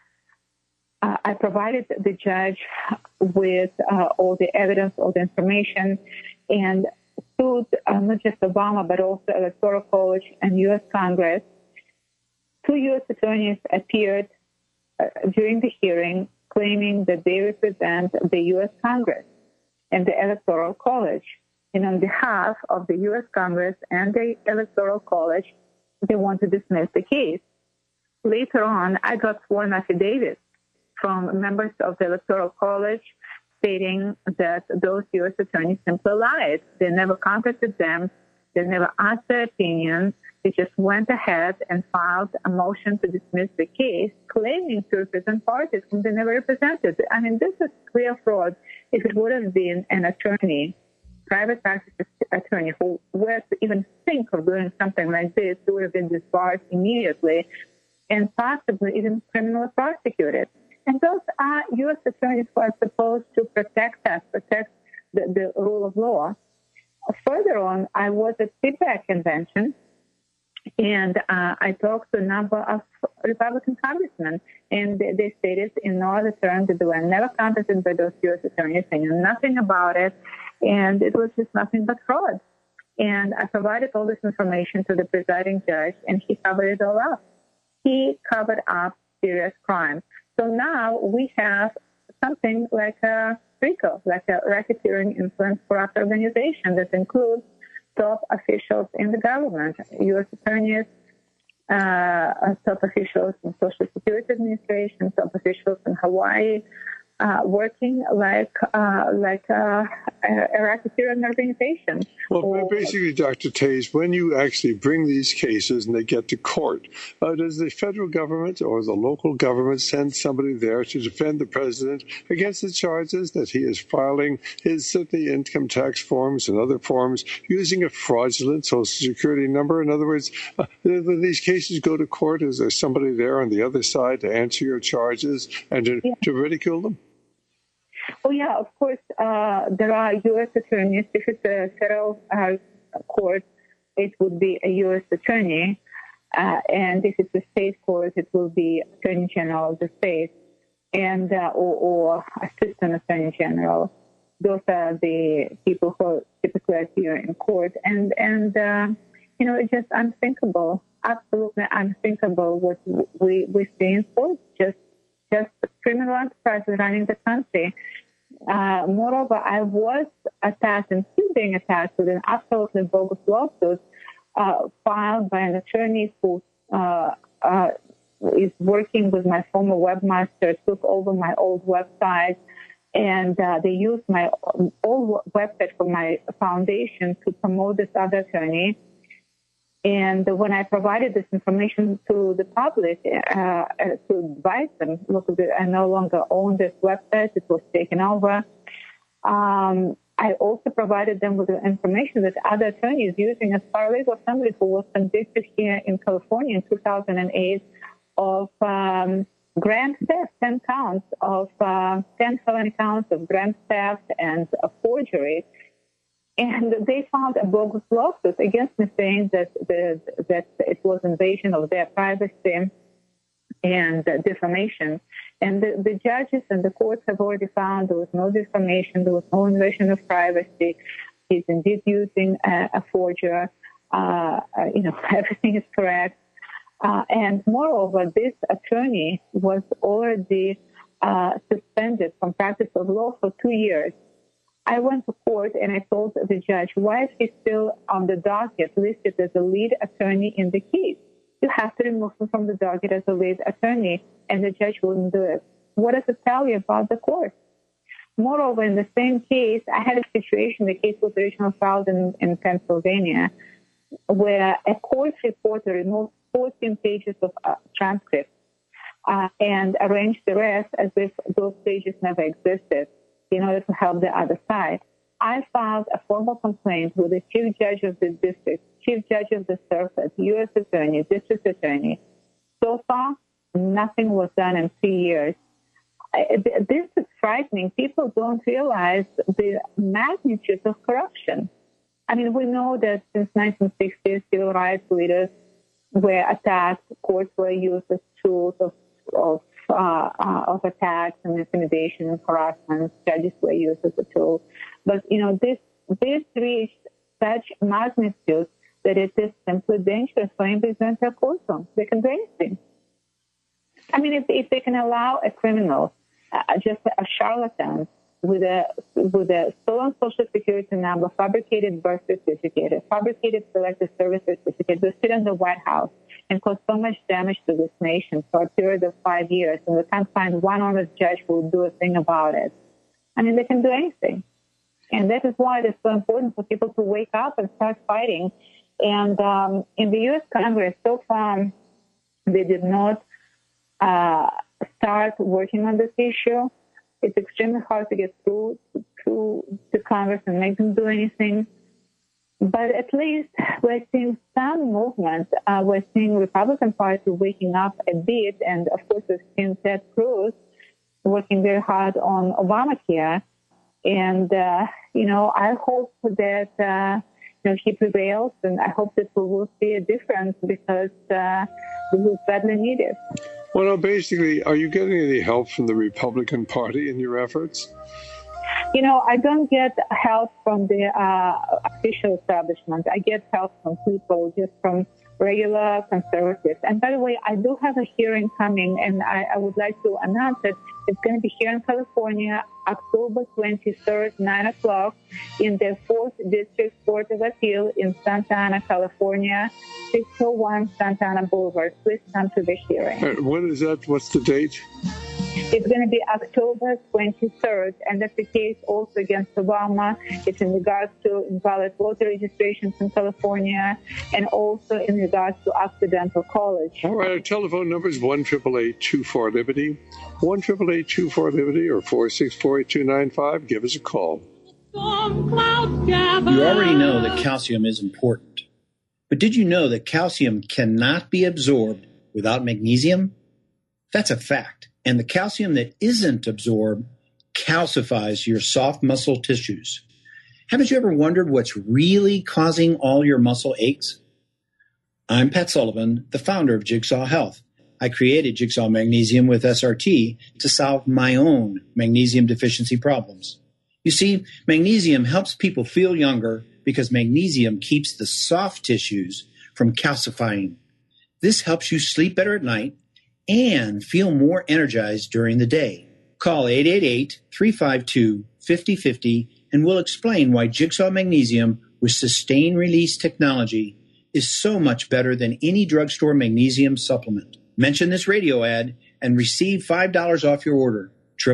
I provided the judge with all the evidence, all the information, and sued not just Obama, but also Electoral College and U.S. Congress. 2 U.S. attorneys appeared during the hearing claiming that they represent the U.S. Congress and the Electoral College. And on behalf of the U.S. Congress and the Electoral College, they want to dismiss the case. Later on, I got sworn affidavits from members of the Electoral College stating that those U.S. attorneys simply lied. They never contacted them. They never asked their opinion. They just went ahead and filed a motion to dismiss the case, claiming to represent parties whom they never represented. I mean, this is clear fraud. If it would have been an attorney, private practice attorney, who were to even think of doing something like this, they would have been disbarred immediately and possibly even criminally prosecuted. And those are U.S. attorneys who are supposed to protect us, protect the rule of law. Further on, I was at CPAC convention, and I talked to a number of Republican congressmen, and they stated in no other terms that they were never contacted by those U.S. attorneys. They knew nothing about it, and it was just nothing but fraud. And I provided all this information to the presiding judge, and he covered it all up. He covered up serious crimes. So now we have something like a RICO, like a racketeering influence corrupt organization that includes top officials in the government, U.S. attorneys, top officials in Social Security Administration, top officials in Hawaii, working like a racketeering organization.
Well, basically, Dr. Tays, when you actually bring these cases and they get to court, does the federal government or the local government send somebody there to defend the president against the charges that he is filing his income tax forms and other forms using a fraudulent Social Security number? In other words, when these cases go to court, is there somebody there on the other side to answer your charges and to ridicule them?
Oh, yeah, of course, there are U.S. attorneys. If it's a federal court, it would be a U.S. attorney. And if it's a state court, it will be Attorney General of the state and or Assistant Attorney General. Those are the people who typically appear in court. And it's just unthinkable, absolutely unthinkable what we see in court, just criminal enterprises running the country. Moreover, I was attacked and still being attacked with an absolutely bogus lawsuit filed by an attorney who is working with my former webmaster, took over my old website, and they used my old website for my foundation to promote this other attorney. And when I provided this information to the public to advise them, look, I no longer own this website, it was taken over. I also provided them with the information that other attorneys using as paralegal, somebody who was convicted here in California in 2008 of grand theft, 10 counts of 10 felony counts of grand theft and forgery. And they filed a bogus lawsuit against me, saying that it was invasion of their privacy and defamation. And the judges and the courts have already found there was no defamation, there was no invasion of privacy. He's indeed using a forger. Everything is correct. And moreover, this attorney was already suspended from practice of law for 2 years. I went to court and I told the judge, why is he still on the docket listed as a lead attorney in the case? You have to remove him from the docket as a lead attorney, and the judge wouldn't do it. What does it tell you about the court? Moreover, in the same case, I had a situation, the case was originally filed in Pennsylvania, where a court reporter removed 14 pages of transcripts and arranged the rest as if those pages never existed in order to help the other side. I filed a formal complaint with the chief judge of the district, chief judge of the circuit, U.S. attorney, district attorney. So far, nothing was done in 3 years. This is frightening. People don't realize the magnitude of corruption. I mean, we know that since 1960s, civil rights leaders were attacked, courts were used as tools of attacks and intimidation and harassment. Judges were used as a tool. But, this reached such magnitude that it is simply dangerous for anybody to enter a courtroom. They can do anything. I mean, if they can allow a criminal, just a charlatan, with a stolen social security number, fabricated birth certificate, a fabricated selective service certificate, to sit in the White House and cause so much damage to this nation for a period of 5 years, and we can't find one honest judge who will do a thing about it. I mean, they can do anything. And that is why it is so important for people to wake up and start fighting. And in the U.S. Congress, so far, they did not start working on this issue. It's extremely hard to get through to Congress and make them do anything. But at least we're seeing some movement. We're seeing Republican Party waking up a bit. And, of course, we've seen Ted Cruz working very hard on Obamacare. And, I hope that, he prevails. And I hope that we will see a difference because this is badly needed.
Well, basically, are you getting any help from the Republican Party in your efforts?
I don't get help from the official establishment. I get help from people, just from regular conservatives. And by the way, I do have a hearing coming, and I would like to announce that it's going to be here in California, October 23rd, 9 o'clock, in the 4th District Court of Appeal in Santa Ana, California, 601 Santa Ana Boulevard. Please come to the hearing.
When is that? What's the date?
It's going to be October 23rd, and that's the case also against Obama. It's in regards to invalid voter registrations in California, and also in regards to Occidental College.
All right, our telephone number is 1-888-24-LIBERTY, 1-888-24-LIBERTY, or 464-8295. Give us a call.
You already know that calcium is important. But did you know that calcium cannot be absorbed without magnesium? That's a fact. And the calcium that isn't absorbed calcifies your soft muscle tissues. Haven't you ever wondered what's really causing all your muscle aches? I'm Pat Sullivan, the founder of Jigsaw Health. I created Jigsaw Magnesium with SRT to solve my own magnesium deficiency problems. You see, magnesium helps people feel younger because magnesium keeps the soft tissues from calcifying. This helps you sleep better at night and feel more energized during the day. Call 888-352-5050 and we'll explain why Jigsaw Magnesium with sustained release technology is so much better than any drugstore magnesium supplement. Mention this radio ad and receive $5 off your order.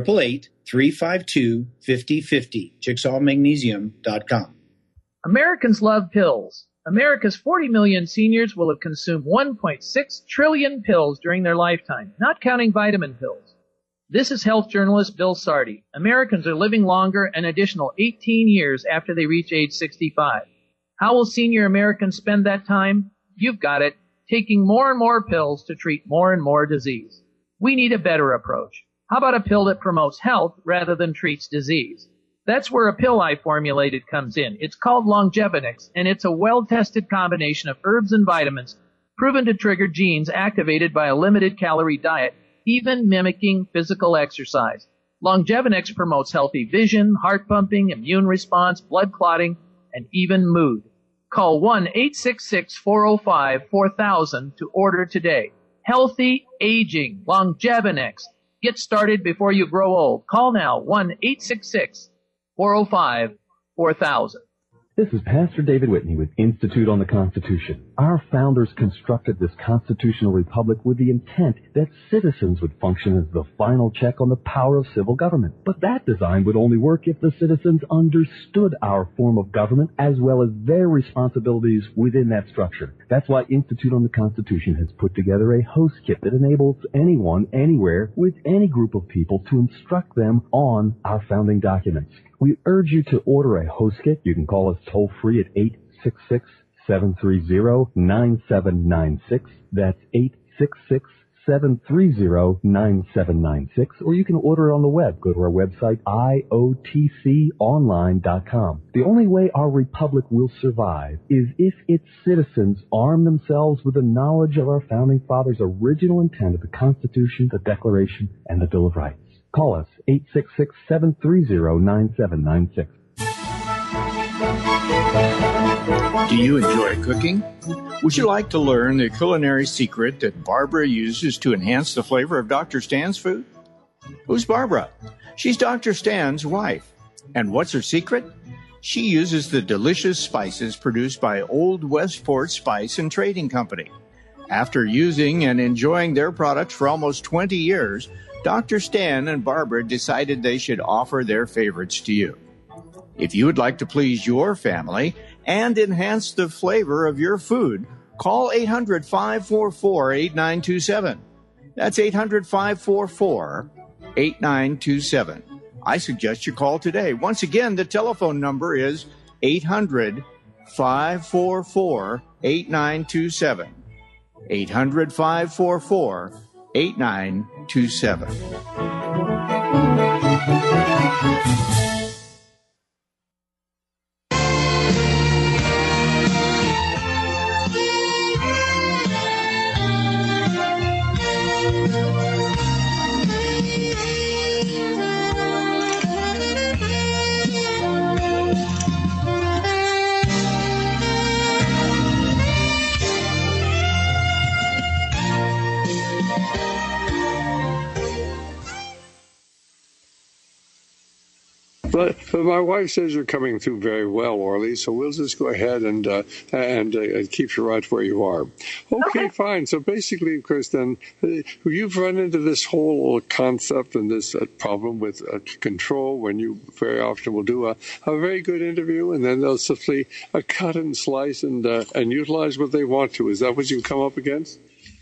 888-352-5050. JigsawMagnesium.com.
Americans love pills. America's 40 million seniors will have consumed 1.6 trillion pills during their lifetime, not counting vitamin pills. This is health journalist Bill Sardi. Americans are living longer an additional 18 years after they reach age 65. How will senior Americans spend that time? You've got it, taking more and more pills to treat more and more disease. We need a better approach. How about a pill that promotes health rather than treats disease? That's where a pill I formulated comes in. It's called Longevinix, and it's a well-tested combination of herbs and vitamins proven to trigger genes activated by a limited-calorie diet, even mimicking physical exercise. Longevinix promotes healthy vision, heart pumping, immune response, blood clotting, and even mood. Call 1-866-405-4000 to order today. Healthy aging, Longevinix. Get started before you grow old. Call now, 1-866-405-4000.
This is Pastor David Whitney with Institute on the Constitution. Our founders constructed this constitutional republic with the intent that citizens would function as the final check on the power of civil government. But that design would only work if the citizens understood our form of government as well as their responsibilities within that structure. That's why Institute on the Constitution has put together a host kit that enables anyone, anywhere, with any group of people to instruct them on our founding documents. We urge you to order a host kit. You can call us toll-free at 866-730-9796. That's 866-730-9796. Or you can order it on the web. Go to our website, iotconline.com. The only way our republic will survive is if its citizens arm themselves with the knowledge of our founding fathers' original intent of the Constitution, the Declaration, and the Bill of Rights. Call us, 866-730-9796.
Do you enjoy cooking? Would you like to learn the culinary secret that Barbara uses to enhance the flavor of Dr. Stan's food? Who's Barbara? She's Dr. Stan's wife. And what's her secret? She uses the delicious spices produced by Old Westport Spice and Trading Company. After using and enjoying their products for almost 20 years, Dr. Stan and Barbara decided they should offer their favorites to you. If you would like to please your family and enhance the flavor of your food, call 800-544-8927. That's 800-544-8927. I suggest you call today. Once again, the telephone number is 800-544-8927. 800-544-8927.
But my wife says you're coming through very well, Orly, so we'll just go ahead and keep you right where you are. Okay, fine. So basically, of course, then, you've run into this whole concept and this problem with control when you very often will do a very good interview, and then they'll simply cut and slice and utilize what they want to. Is that what you come up against?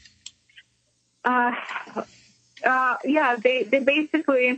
Yeah, they basically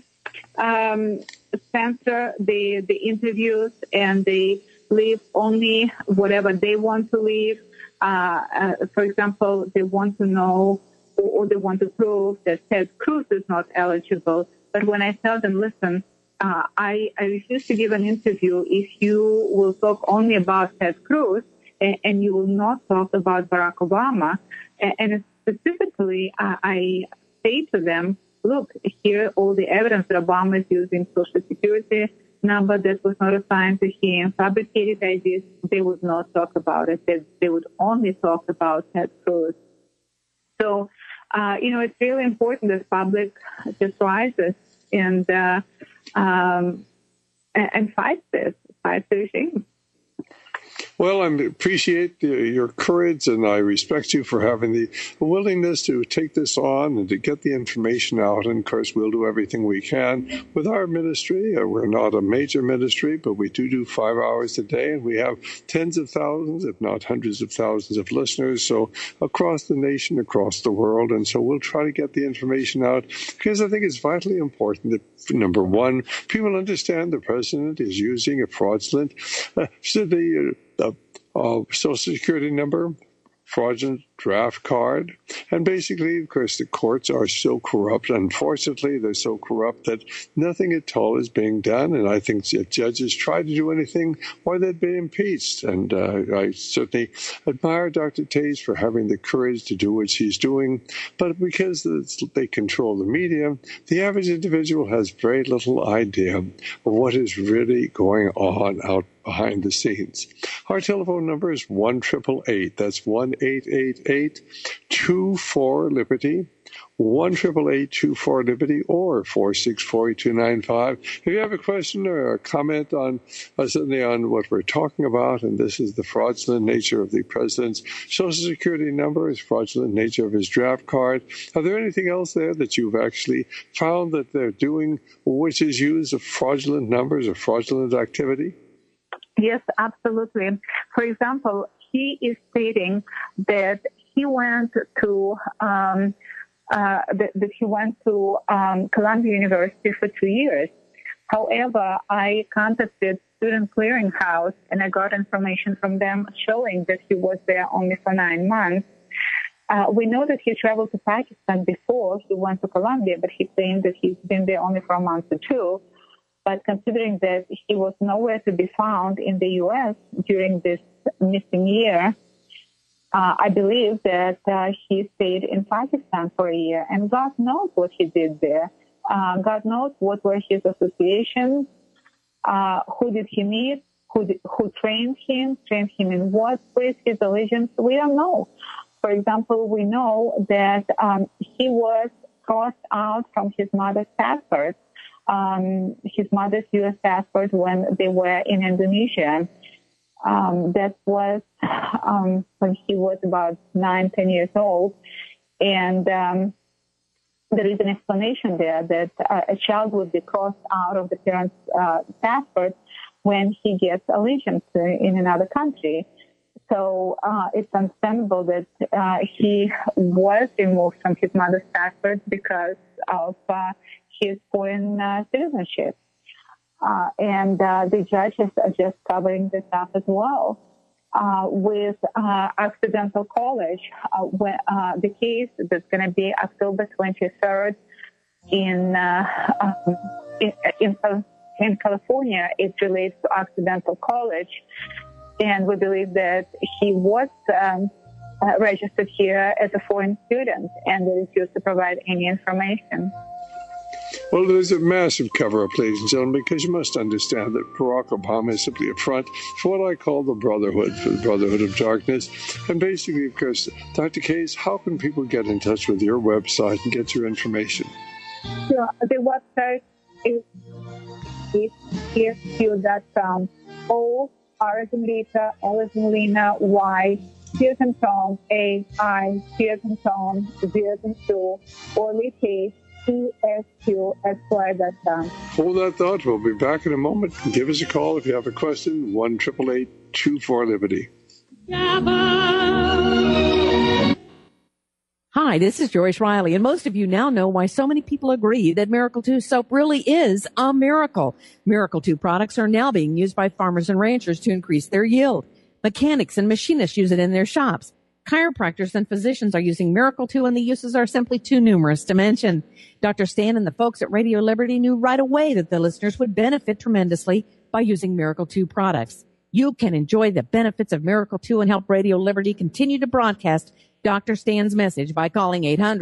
censor the interviews, and they leave only whatever they want to leave. For example, they want to know or they want to prove that Ted Cruz is not eligible. But when I tell them, listen, I refuse to give an interview if you will talk only about Ted Cruz and you will not talk about Barack Obama. And specifically, I say to them, look, here all the evidence that Obama is using Social Security number that was not assigned to him, fabricated ideas. They would not talk about it. They would only talk about Ted Cruz. So, it's really important that public just rises and fights the regime.
Well, I appreciate your courage, and I respect you for having the willingness to take this on and to get the information out. And, of course, we'll do everything we can with our ministry. We're not a major ministry, but we do 5 hours a day, and we have tens of thousands, if not hundreds of thousands of listeners, so across the nation, across the world. And so we'll try to get the information out because I think it's vitally important that, number one, people understand the president is using a fraudulent Social Security number, fraudulent draft card. And basically, of course, the courts are so corrupt. Unfortunately, they're so corrupt that nothing at all is being done. And I think if judges try to do anything, why, they'd be impeached. And I certainly admire Dr. Taze for having the courage to do what she's doing. But because they control the media, the average individual has very little idea of what is really going on out behind the scenes. Our telephone number is 1-888. That's 1-888-24-LIBERTY. 1-888-24-LIBERTY or 464-8295. If you have a question or a comment on certainly on what we're talking about, and this is the fraudulent nature of the president's Social Security number, his fraudulent nature of his draft card, are there anything else there that you've actually found that they're doing which is use of fraudulent numbers or fraudulent activity?
Yes, absolutely. For example, he is stating that he went to Columbia University for 2 years. However, I contacted Student Clearinghouse and I got information from them showing that he was there only for 9 months. We know that he traveled to Pakistan before he went to Columbia, but he claimed that he's been there only for a month or two. But considering that he was nowhere to be found in the U.S. during this missing year, I believe that he stayed in Pakistan for a year. And God knows what he did there. God knows what were his associations, who did he meet, who trained him in what, with his allegiance. We don't know. For example, we know that he was crossed out from his mother's passport. His mother's U.S. passport when they were in Indonesia. That was when he was about 9-10 years old. And there is an explanation there that a child would be crossed out of the parent's passport when he gets allegiance in another country. So it's understandable that he was removed from his mother's passport because of his foreign citizenship. And the judge is just covering this up as well. With Occidental College, the case that's going to be October 23rd in California, it relates to Occidental College. And we believe that he was registered here as a foreign student and refused to provide any information.
Well, there's a massive cover-up, ladies and gentlemen, because you must understand that Barack Obama is simply a front for what I call the Brotherhood, for the Brotherhood of Darkness. And basically, of course, Dr. Case, how can people get in touch with your website and get your information?
Sure. The website is ESQ.com. O, R as in Lisa, L as in Lena, Y, T as in Tom, A, I, T as in Tom, Z as in Sue, Orly Case, ESQSY.com.
Hold that thought. We'll be back in a moment. Give us a call if you have a question. 1-888-24-LIBERTY.
Hi, this is Joyce Riley, and most of you now know why so many people agree that Miracle 2 soap really is a miracle. Miracle 2 products are now being used by farmers and ranchers to increase their yield. Mechanics and machinists use it in their shops. Chiropractors and physicians are using Miracle 2, and the uses are simply too numerous to mention. Dr. Stan and the folks at Radio Liberty knew right away that the listeners would benefit tremendously by using Miracle 2 products. You can enjoy the benefits of Miracle 2 and help Radio Liberty continue to broadcast Dr. Stan's message by calling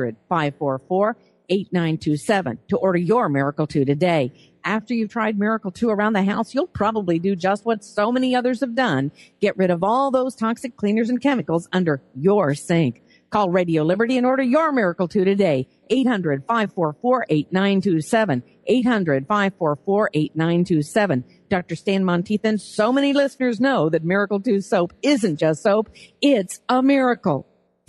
800-544-8927 to order your Miracle 2 today. After you've tried Miracle 2 around the house, you'll probably do just what so many others have done. Get rid of all those toxic cleaners and chemicals under your sink. Call Radio Liberty and order your Miracle 2 today. 800-544-8927. 800-544-8927. Dr. Stan Monteith, so many listeners know that Miracle 2 soap isn't just soap, it's a miracle.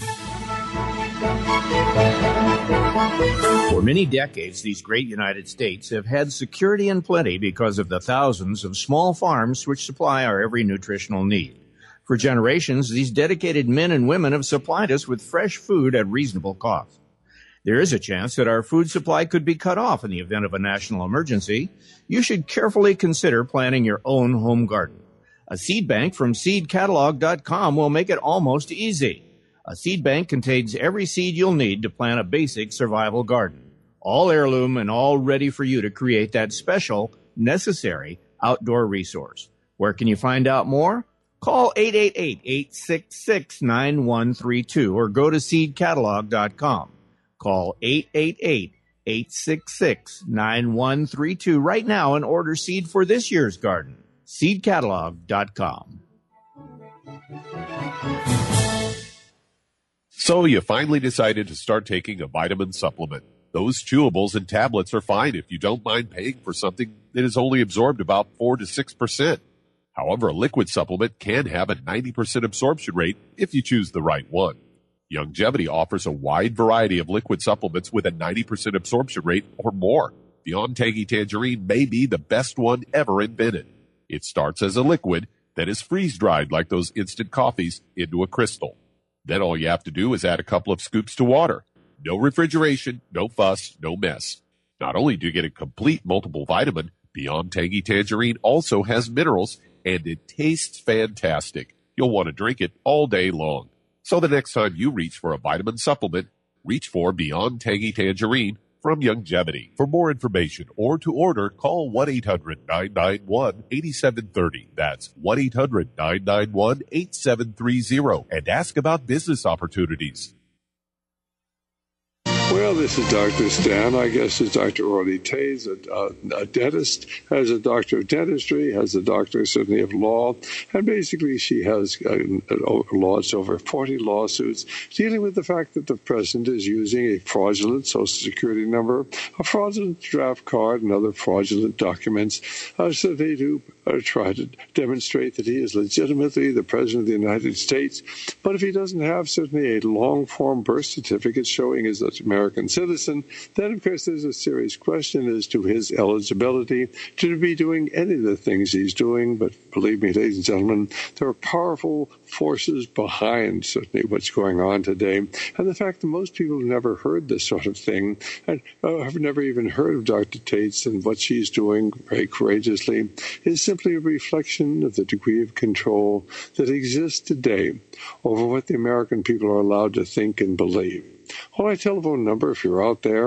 For many decades, these great United States have had security and plenty because of the thousands of small farms which supply our every nutritional need. For generations, these dedicated men and women have supplied us with fresh food at reasonable cost. There is a chance that our food supply could be cut off in the event of a national emergency. You should carefully consider planting your own home garden. A seed bank from seedcatalog.com will make it almost easy. A seed bank contains every seed you'll need to plant a basic survival garden, all heirloom and all ready for you to create that special, necessary outdoor resource. Where can you find out more? Call 888-866-9132 or go to seedcatalog.com. Call 888-866-9132 right now and order seed for this year's garden. seedcatalog.com.
So you finally decided to start taking a vitamin supplement. Those chewables and tablets are fine if you don't mind paying for something that is only absorbed about 4 to 6%. However, a liquid supplement can have a 90% absorption rate if you choose the right one. Youngevity offers a wide variety of liquid supplements with a 90% absorption rate or more. Beyond Tangy Tangerine may be the best one ever invented. It starts as a liquid that is freeze-dried like those instant coffees into a crystal. Then all you have to do is add a couple of scoops to water. No refrigeration, no fuss, no mess. Not only do you get a complete multiple vitamin, Beyond Tangy Tangerine also has minerals, and it tastes fantastic. You'll want to drink it all day long. So the next time you reach for a vitamin supplement, reach for Beyond Tangy Tangerine from Youngevity. For more information or to order, call 1-800-991-8730. That's 1-800-991-8730 and ask about business opportunities.
Well, this is Dr. Stan. I guess it's Dr. Orly Tays, a dentist, has a doctor of dentistry, has a doctor certainly of law, and basically she has lost over 40 lawsuits dealing with the fact that the president is using a fraudulent Social Security number, a fraudulent draft card, and other fraudulent documents so they do try to demonstrate that he is legitimately the president of the United States. But if he doesn't have certainly a long-form birth certificate showing he's an American citizen, then, of course, there's a serious question as to his eligibility to be doing any of the things he's doing. But believe me, ladies and gentlemen, there are powerful forces behind certainly what's going on today. And the fact that most people have never heard this sort of thing and have never even heard of Dr. Tates and what she's doing very courageously is simply a reflection of the degree of control that exists today over what the American people are allowed to think and believe. Well, my telephone number, if you're out there,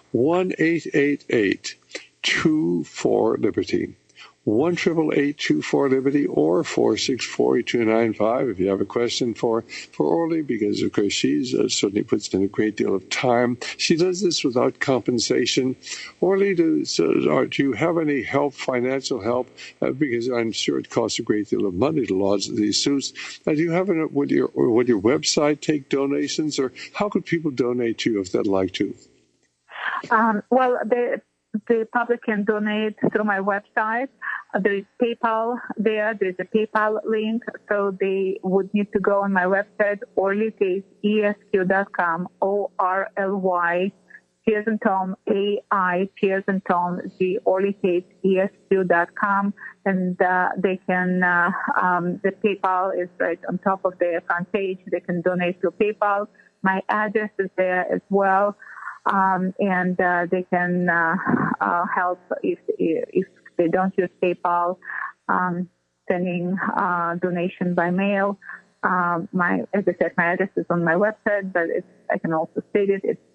1-888-24-LIBERTY. 1-888-24-LIBERTY or 464-8295 if you have a question for Orly, because, of course, she's certainly puts in a great deal of time. She does this without compensation. Orly, do you have any help, financial help? Because I'm sure it costs a great deal of money to lodge these suits. Do you have would your website take donations, or how could people donate to you if they'd like to?
Well, the public can donate through my website. There is PayPal there. There's a PayPal link. So they would need to go on my website, orlytazesq.com, ORLY, Tears and Tom, AI, Tears and Tom, the orlytazesq.com. And they can, the PayPal is right on top of the front page. They can donate through PayPal. My address is there as well. And they can help if they don't use PayPal, sending donation by mail. As I said, my address is on my website, but I can also state it. It's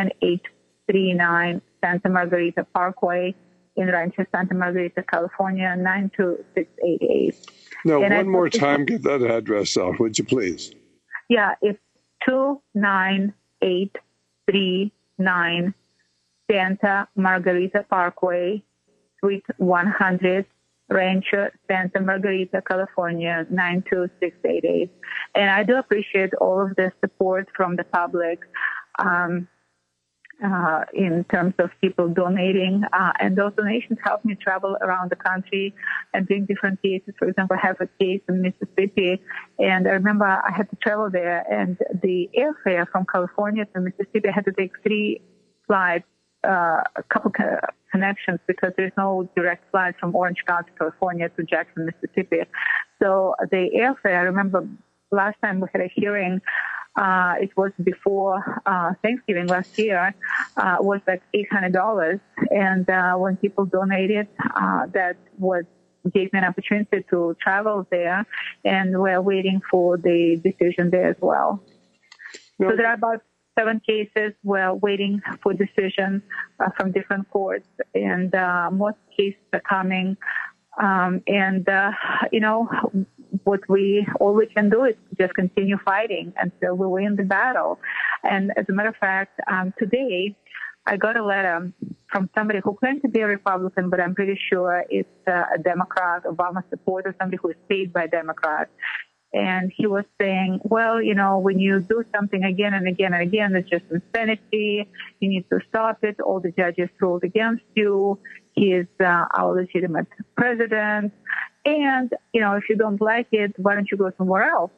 29839 Santa Margarita Parkway in Rancho Santa Margarita, California, 92688.
Now, one more time, get that address out, would you please?
Yeah, it's 29839 Santa Margarita Parkway, Suite 100, Rancho Santa Margarita, California, 92688. And I do appreciate all of the support from the public in terms of people donating. And those donations help me travel around the country and bring different cases. For example, I have a case in Mississippi, and I remember I had to travel there, and the airfare from California to Mississippi, I had to take 3 flights, a couple connections, because there's no direct flight from Orange County, California to Jackson, Mississippi. So the airfare, I remember last time we had a hearing, it was before Thanksgiving last year, was like $800. And when people donated, that gave me an opportunity to travel there, and we're waiting for the decision there as well. So there are about 7 cases. We're waiting for decision from different courts, and most cases are coming. All we can do is just continue fighting until we win the battle. And as a matter of fact, today I got a letter from somebody who claimed to be a Republican, but I'm pretty sure it's a Democrat, Obama supporter, somebody who is paid by Democrats. And he was saying, well, when you do something again and again and again, it's just insanity. You need to stop it. All the judges ruled against you. He is our legitimate president. And, if you don't like it, why don't you go somewhere else?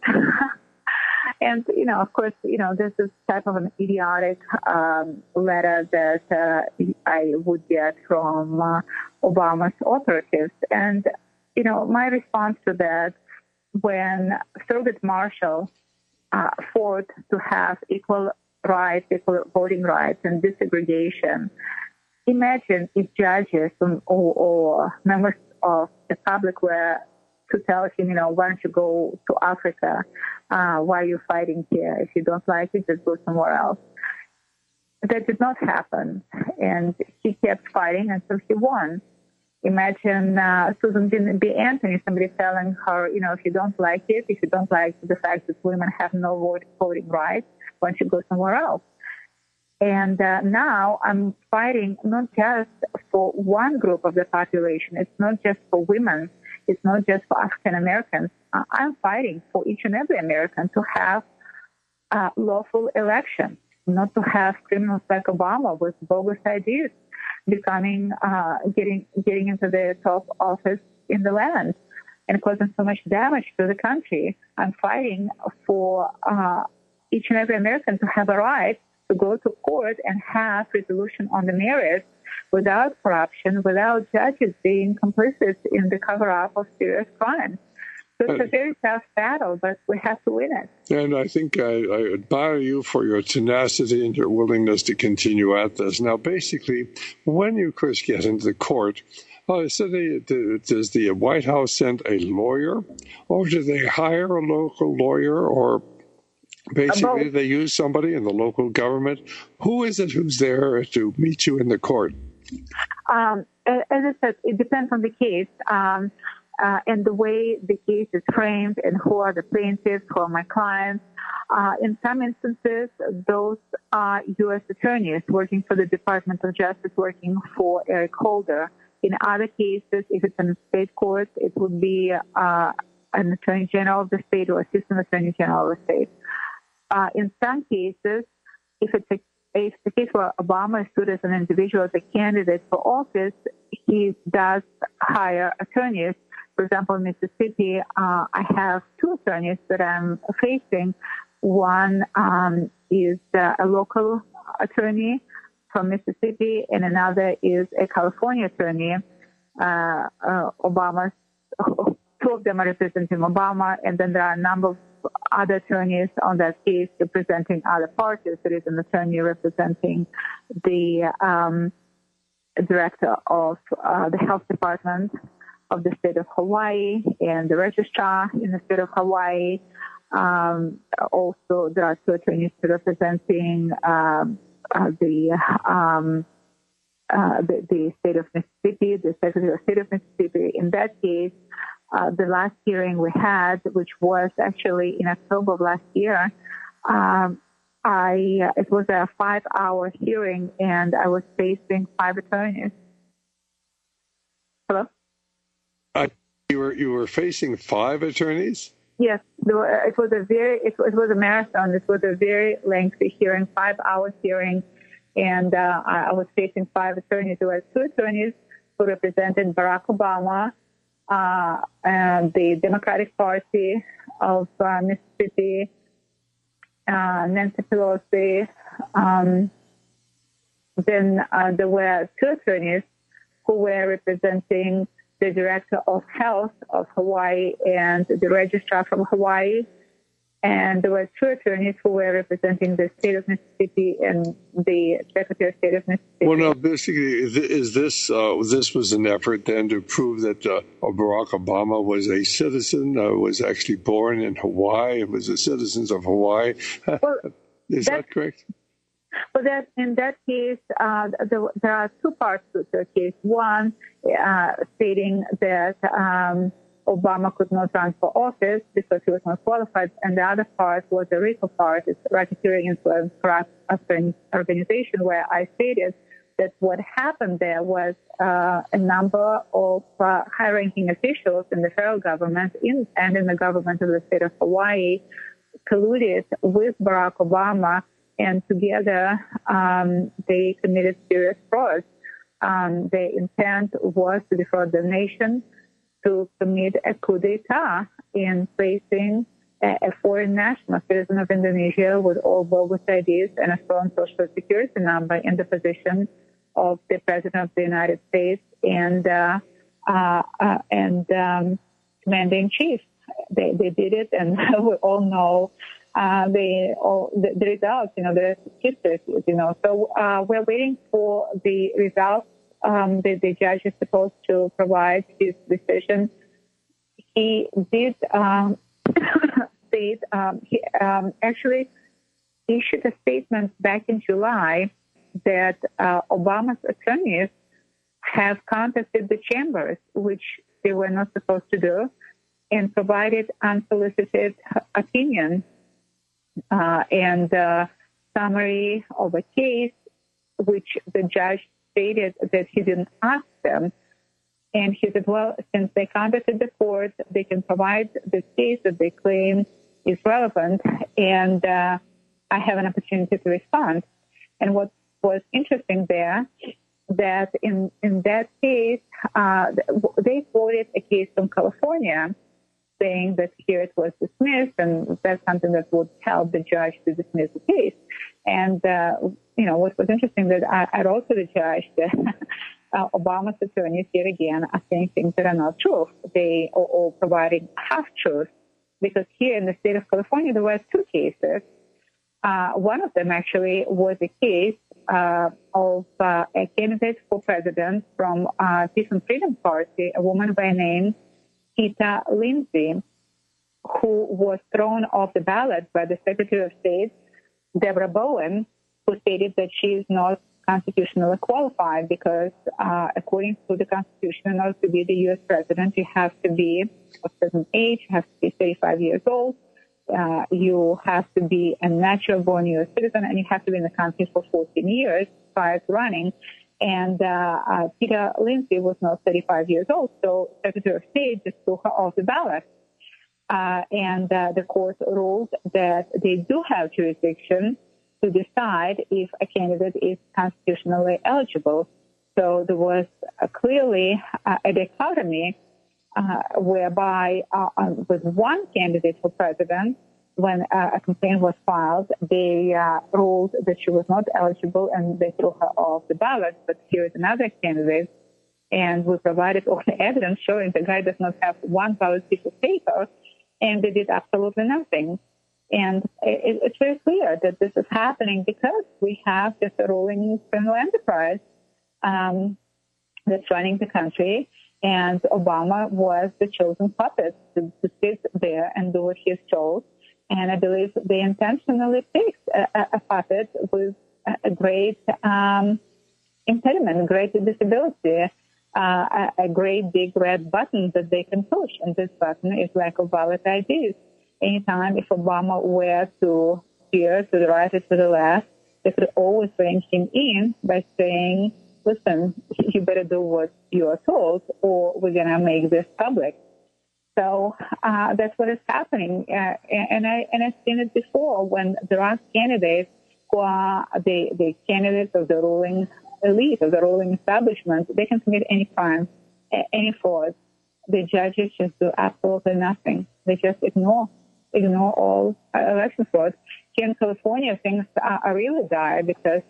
And, of course, this is type of an idiotic letter that I would get from Obama's authorities. And, my response to that, when Thurgood Marshall fought to have equal rights, equal voting rights, and desegregation, imagine if judges or members of the public were to tell him, why don't you go to Africa? Why are you fighting here? If you don't like it, just go somewhere else. That did not happen, and he kept fighting until he won. Imagine Susan B. Anthony, somebody telling her, if you don't like it, if you don't like the fact that women have no voting rights, why don't you go somewhere else? And now I'm fighting not just for one group of the population. It's not just for women. It's not just for African Americans. I'm fighting for each and every American to have lawful elections, not to have criminals like Obama with bogus ideas getting into the top office in the land and causing so much damage to the country. I'm fighting for each and every American to have a right to go to court and have resolution on the merits without corruption, without judges being complicit in the cover-up of serious crimes. So it's a very tough battle, but we have to win it. And I think I admire you for your tenacity and your willingness to continue at this. Now, basically, when you, Chris, get into the court, does the White House send a lawyer, or do they hire a local lawyer, or basically they use somebody in the local government? Who is it who's there to meet you in the court? As I said, it depends on the case. And the way the case is framed and who are the plaintiffs, who are my clients. In some instances, those are U.S. attorneys working for the Department of Justice, working for Eric Holder. In other cases, if it's in a state court, it would be an attorney general of the state or assistant attorney general of the state. In some cases, if it's the case where Obama is sued as an individual, as a candidate for office, he does hire attorneys. For example, in Mississippi, I have 2 attorneys that I'm facing. One is a local attorney from Mississippi, and another is a California attorney. Obama's 2 of them are representing Obama, and then there are a number of other attorneys on that case representing other parties. There is an attorney representing the director of the health department of the state of Hawaii and the registrar in the state of Hawaii. Also, there are 2 attorneys representing the state of Mississippi, the Secretary of State of Mississippi. In that case, the last hearing we had, which was actually in October of last year, it was a 5-hour hearing, and I was facing 5 attorneys. Hello?
you were facing 5 attorneys?
Yes, it was a marathon. It was a very lengthy hearing, 5-hour hearing, and I was facing 5 attorneys. There were 2 attorneys who represented Barack Obama, and the Democratic Party of Mississippi, Nancy Pelosi. Then there were 2 attorneys who were representing the Director of Health of Hawaii and the Registrar from Hawaii. And there were 2 attorneys who were representing the state of Mississippi and the Secretary of State of Mississippi.
Well, now, basically, this was an effort then to prove that Barack Obama was a citizen, was actually born in Hawaii, and was a citizen of Hawaii.
Well,
is that correct?
Well, in that case, there are 2 parts to the case. One, stating that Obama could not run for office because he was not qualified, and the other part was the RICO part, it's Racketeering Influence Corrupt Organization, where I stated that what happened there was a number of high-ranking officials in the federal government and in the government of the state of Hawaii colluded with Barack Obama, and together they committed serious fraud. The intent was to defraud the nation, to commit a coup d'etat in placing a foreign national, citizen of Indonesia, with all bogus IDs and a stolen social security number in the position of the President of the United States and commander-in-chief. They did it, and we all know the results, the statistics, So we're waiting for the results. The judge is supposed to provide his decision. He did state, he actually issued a statement back in July that Obama's attorneys have contacted the chambers, which they were not supposed to do, and provided unsolicited opinion and summary of a case, which the judge stated that he didn't ask them. And he said, well, since they contacted the court, they can provide the case that they claim is relevant, and I have an opportunity to respond. And what was interesting there, that in that case, they quoted a case from California saying that here it was dismissed, and that's something that would help the judge to dismiss the case. And, what was interesting that I wrote to the judge that Obama's attorneys, yet again, are saying things that are not true. They are all providing half-truths, because here in the state of California, there were 2 cases. One of them actually was a case of a candidate for president from Peace and Freedom Party, a woman by name Kita Lindsay, who was thrown off the ballot by the Secretary of State, Deborah Bowen, who stated that she is not constitutionally qualified because, according to the Constitution, in order to be the U.S. president, you have to be of a certain age, you have to be 35 years old, you have to be a natural-born U.S. citizen, and you have to be in the country for 14 years prior to running. And Peter Lindsay was not 35 years old, so Secretary of State just threw her off the ballot. And the court ruled that they do have jurisdiction to decide if a candidate is constitutionally eligible. So there was clearly a dichotomy whereby with one candidate for president, when a complaint was filed, they ruled that she was not eligible and they threw her off the ballot. But here is another candidate, and we provided all the evidence showing the guy does not have one valid piece of paper, and they did absolutely nothing. And it's very clear that this is happening because we have this ruling criminal enterprise that's running the country, and Obama was the chosen puppet to sit there and do what he is told. And I believe they intentionally picked a puppet with a great impediment, a great disability, a great big red button that they can push. And this button is lack of valid IDs. Anytime if Obama were to steer to the right or to the left, they could always bring him in by saying, listen, you better do what you are told or we're going to make this public. So that's what is happening. And I've seen it before when there are candidates who are the candidates of the ruling elite, of the ruling establishment. They can commit any crime, any fraud. The judges just do absolutely nothing. They just ignore all election fraud. Here in California, things are really dire because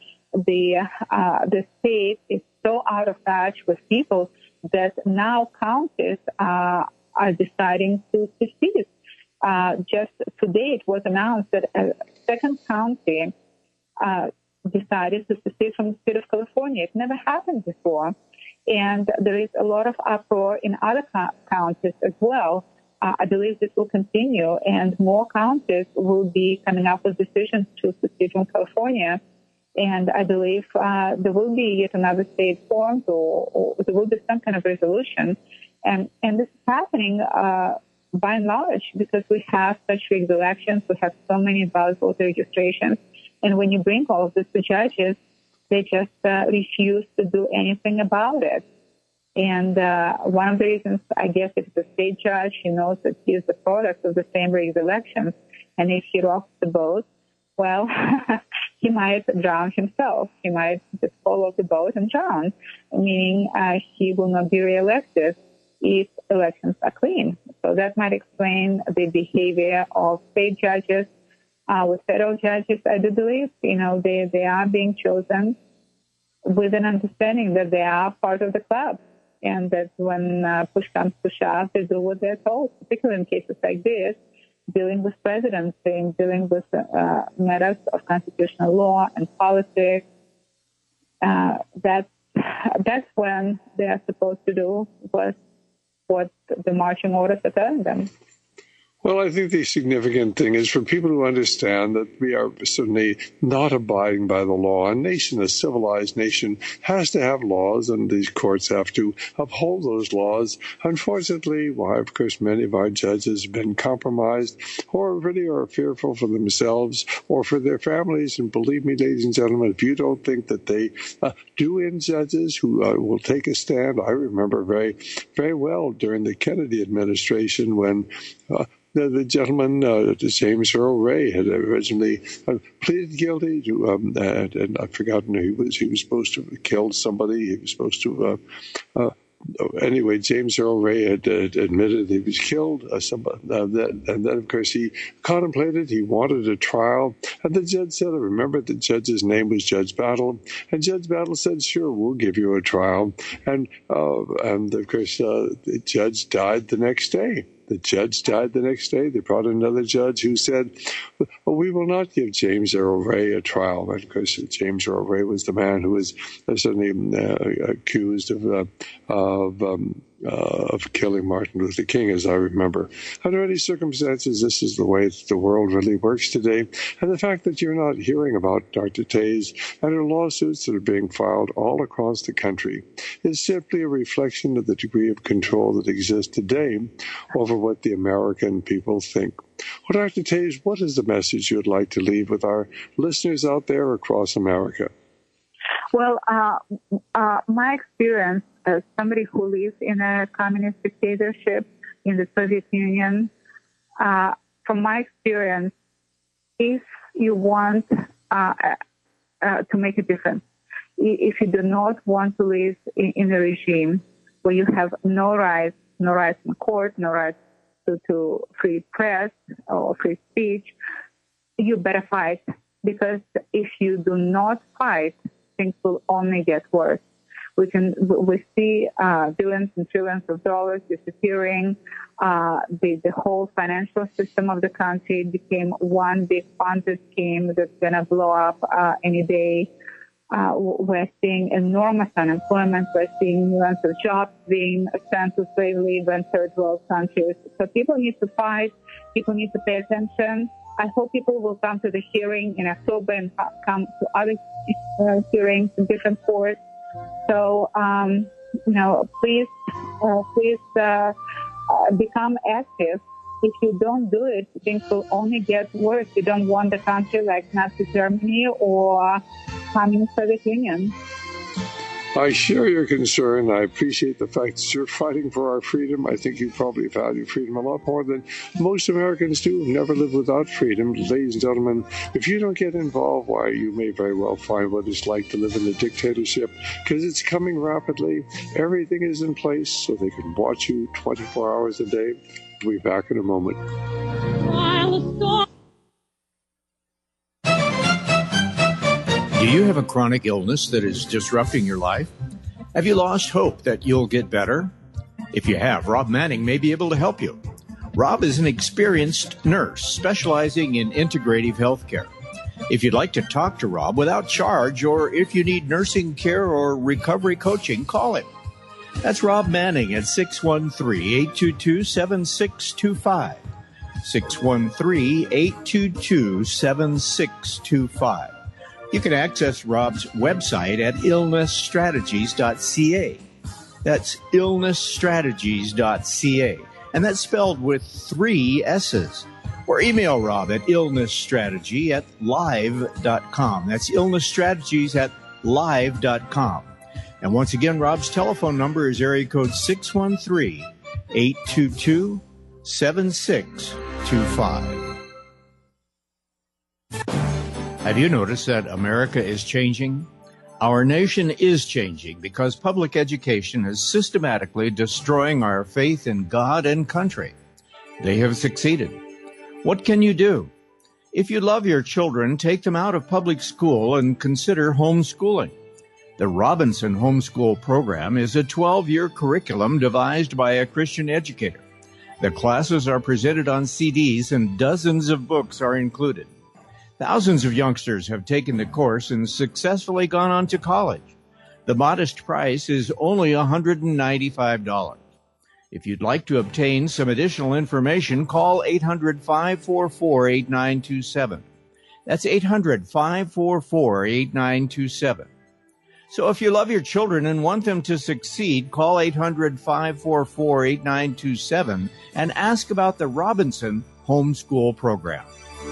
the state is so out of touch with people that now counties are deciding to secede. Just today, it was announced that a second county decided to secede from the state of California. It never happened before. And there is a lot of uproar in other counties as well. I believe this will continue, and more counties will be coming up with decisions to secede from California. And I believe there will be yet another state formed, or there will be some kind of resolution. And this is happening by and large because we have such rigged elections, we have so many valid voter registrations. And when you bring all of this to judges, they just refuse to do anything about it. And one of the reasons, I guess, if the state judge, he knows that he is the product of the same rigged elections, and if he rocks the boat, well, he might drown himself. He might just fall off the boat and drown, meaning he will not be reelected if elections are clean. So that might explain the behavior of state judges. With federal judges, I do believe, they are being chosen with an understanding that they are part of the club, and that when push comes to shove, they do what they're told, particularly in cases like this, dealing with presidency and dealing with matters of constitutional law and politics. That's when they are supposed to do what the marching orders are telling them.
Well, I think the significant thing is for people to understand that we are certainly not abiding by the law. A civilized nation, has to have laws, and these courts have to uphold those laws. Unfortunately, of course, many of our judges have been compromised or really are fearful for themselves or for their families. And believe me, ladies and gentlemen, if you don't think that they do in judges who will take a stand, I remember very, very well during the Kennedy administration when the gentleman, James Earl Ray, had originally pleaded guilty to, and I've forgotten who he was supposed to have killed somebody. He was supposed to, anyway, James Earl Ray had admitted he was killed. And then, of course, he contemplated, he wanted a trial. And the judge said, I remember the judge's name was Judge Battle. And Judge Battle said, sure, we'll give you a trial. And of course, the judge died the next day. The judge died the next day. They brought another judge who said, well, we will not give James Earl Ray a trial. And of course, James Earl Ray was the man who was certainly accused of killing Martin Luther King, as I remember. Under any circumstances, this is the way that the world really works today. And the fact that you're not hearing about Dr. Taze and her lawsuits that are being filed all across the country is simply a reflection of the degree of control that exists today over what the American people think. Well, Dr. Taze, what is the message you'd like to leave with our listeners out there across America?
Well, my experience as somebody who lives in a communist dictatorship in the Soviet Union, from my experience, if you want to make a difference, if you do not want to live in a regime where you have no rights in court, no rights to free press or free speech, you better fight. Because if you do not fight, things will only get worse. We see billions and trillions of dollars disappearing. The whole financial system of the country became one big Ponzi scheme that's going to blow up any day. We're seeing enormous unemployment. We're seeing millions of jobs being sent to slave labor in third world countries. So people need to fight. People need to pay attention. I hope people will come to the hearing in October and come to other hearings in different courts. So, please become active. If you don't do it, things will only get worse. You don't want the country like Nazi Germany or Communist Soviet Union.
I share your concern. I appreciate the fact that you're fighting for our freedom. I think you probably value freedom a lot more than most Americans do who've never lived without freedom. Ladies and gentlemen, if you don't get involved, why, you may very well find what it's like to live in a dictatorship, because it's coming rapidly. Everything is in place so they can watch you 24 hours a day. We'll be back in a moment.
Do you have a chronic illness that is disrupting your life? Have you lost hope that you'll get better? If you have, Rob Manning may be able to help you. Rob is an experienced nurse specializing in integrative health care. If you'd like to talk to Rob without charge, or if you need nursing care or recovery coaching, call him. That's Rob Manning at 613-822-7625. 613-822-7625. You can access Rob's website at illnessstrategies.ca. That's illnessstrategies.ca. And that's spelled with 3 S's. Or email Rob at illnessstrategy@live.com. That's illnessstrategies@live.com. And once again, Rob's telephone number is area code 613-822-7625. Have you noticed that America is changing? Our nation is changing because public education is systematically destroying our faith in God and country. They have succeeded. What can you do? If you love your children, take them out of public school and consider homeschooling. The Robinson Homeschool Program is a 12-year curriculum devised by a Christian educator. The classes are presented on CDs and dozens of books are included. Thousands of youngsters have taken the course and successfully gone on to college. The modest price is only $195. If you'd like to obtain some additional information, call 800-544-8927. That's 800-544-8927. So if you love your children and want them to succeed, call 800-544-8927 and ask about the Robinson Homeschool Program.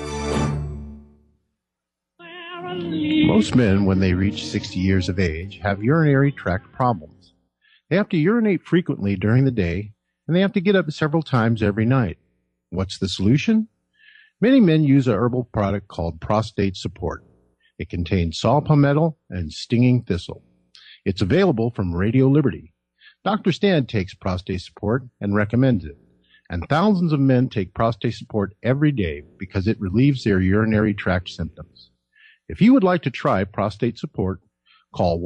Most men, when they reach 60 years of age, have urinary tract problems. They have to urinate frequently during the day, and they have to get up several times every night. What's the solution? Many men use a herbal product called Prostate Support. It contains saw palmetto and stinging thistle. It's available from Radio Liberty. Dr. Stan takes Prostate Support and recommends it. And thousands of men take Prostate Support every day because it relieves their urinary tract symptoms. If you would like to try Prostate Support, call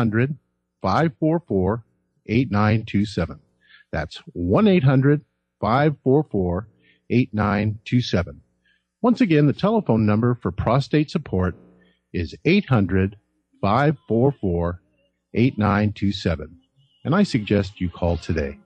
1-800-544-8927. That's 1-800-544-8927. Once again, the telephone number for Prostate Support is 800-544-8927. And I suggest you call today.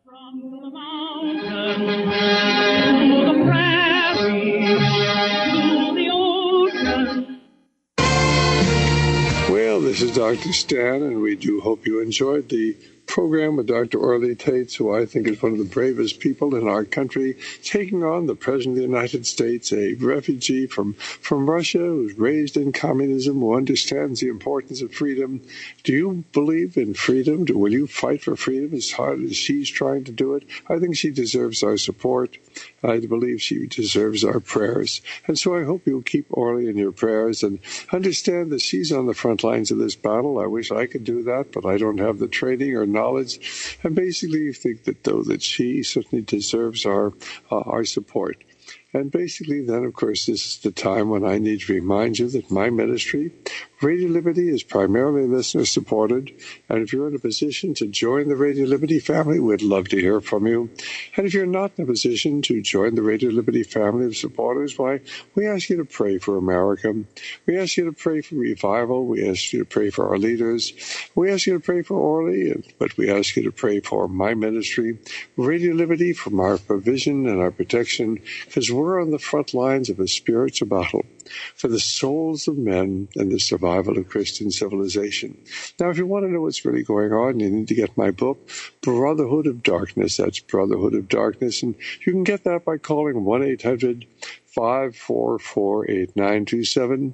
Well, this is Dr. Stan, and we do hope you enjoyed the program with Dr. Orly Tates, who I think is one of the bravest people in our country, taking on the President of the United States, a refugee from Russia who's raised in communism, who understands the importance of freedom. Do you believe in freedom? Will you fight for freedom as hard as she's trying to do it? I think she deserves our support. I believe she deserves our prayers. And so I hope you'll keep Orly in your prayers and understand that she's on the front lines of this battle. I wish I could do that, but I don't have the training or knowledge. And basically you think that, though, that she certainly deserves our support. And basically then, of course, this is the time when I need to remind you that my ministry, Radio Liberty, is primarily listener-supported. And if you're in a position to join the Radio Liberty family, we'd love to hear from you. And if you're not in a position to join the Radio Liberty family of supporters, why, we ask you to pray for America. We ask you to pray for revival. We ask you to pray for our leaders. We ask you to pray for Orly, but we ask you to pray for my ministry, Radio Liberty, from our provision and our protection, because we're on the front lines of a spiritual battle for the souls of men and the survival of Christian civilization. Now, if you want to know what's really going on, you need to get my book, Brotherhood of Darkness. That's Brotherhood of Darkness. And you can get that by calling 1-800-544-8927,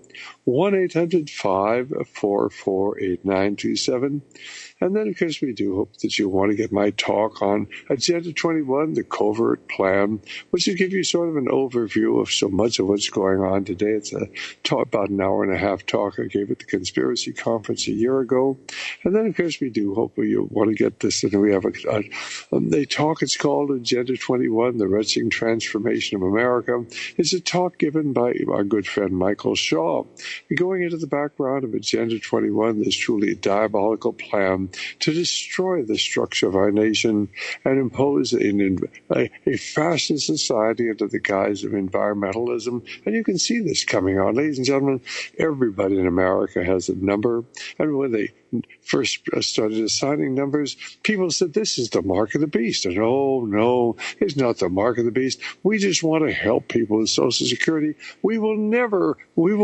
1-800-544-8927. And then, of course, we do hope that you want to get my talk on Agenda 21, the Covert Plan, which will give you sort of an overview of so much of what's going on today. It's a talk, about an hour and a half talk I gave at the Conspiracy Conference a year ago. And then, of course, we do hope you want to get this. And we have a talk, it's called Agenda 21, the Wretched Transformation of America. It's a talk given by our good friend Michael Shaw. Going into the background of Agenda 21, there's truly a diabolical plan to destroy the structure of our nation and impose a fascist society under the guise of environmentalism. And you can see this coming on. Ladies and gentlemen, everybody in America has a number. And when they first started assigning numbers, people said, this is the mark of the beast. And oh, no, it's not the mark of the beast. We just want to help people with Social Security. We will never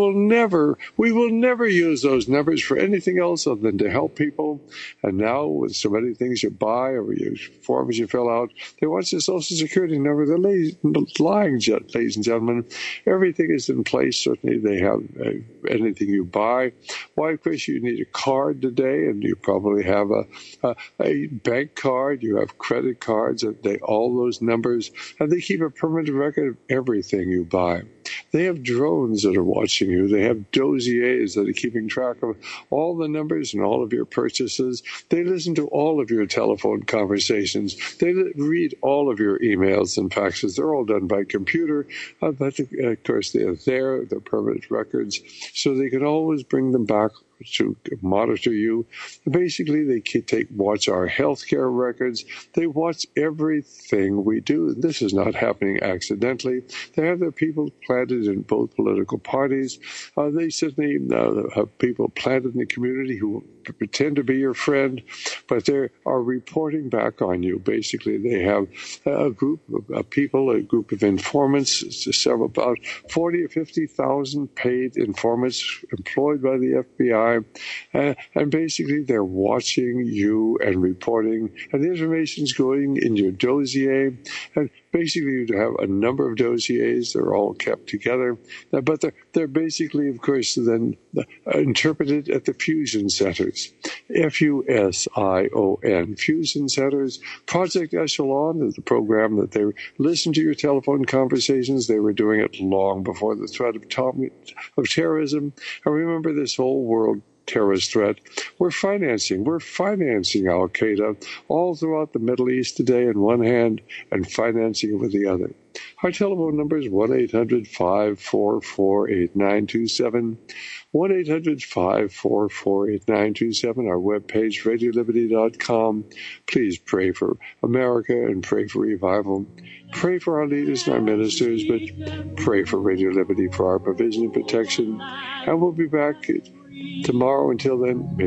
use those numbers for anything else other than to help people. And now, with so many things you buy or forms you fill out, they want your Social Security number. They're lying, ladies and gentlemen. Everything is in place. Certainly, they have anything you buy. Why, of course, you need a card today, and you probably have a bank card. You have credit cards. All those numbers, and they keep a permanent record of everything you buy. They have drones that are watching you. They have dossiers that are keeping track of all the numbers and all of your purchases. They listen to all of your telephone conversations. They read all of your emails and faxes. They're all done by computer. But, of course, they're permanent records, so they can always bring them back to monitor you. Basically, they watch our healthcare records. They watch everything we do. This is not happening accidentally. They have their people planted in both political parties. They certainly have people planted in the community who pretend to be your friend, but they are reporting back on you. Basically, they have a group of people, a group of informants, about 40 or 50,000 paid informants employed by the FBI. And basically, they're watching you and reporting, and the information's going in your dossier. And basically, you have a number of dossiers. They're all kept together. But they're basically, of course, then interpreted at the fusion centers. FUSION, fusion centers. Project Echelon is the program that they listen to your telephone conversations. They were doing it long before the threat of terrorism. And remember, this whole world terrorist threat. We're financing Al-Qaeda all throughout the Middle East today in one hand and financing it with the other. Our telephone number is 1-800-544-8927, 1-800-544-8927, our webpage, RadioLiberty.com. Please pray for America and pray for revival. Pray for our leaders and our ministers, but pray for Radio Liberty for our provision and protection. And we'll be back tomorrow. Until then,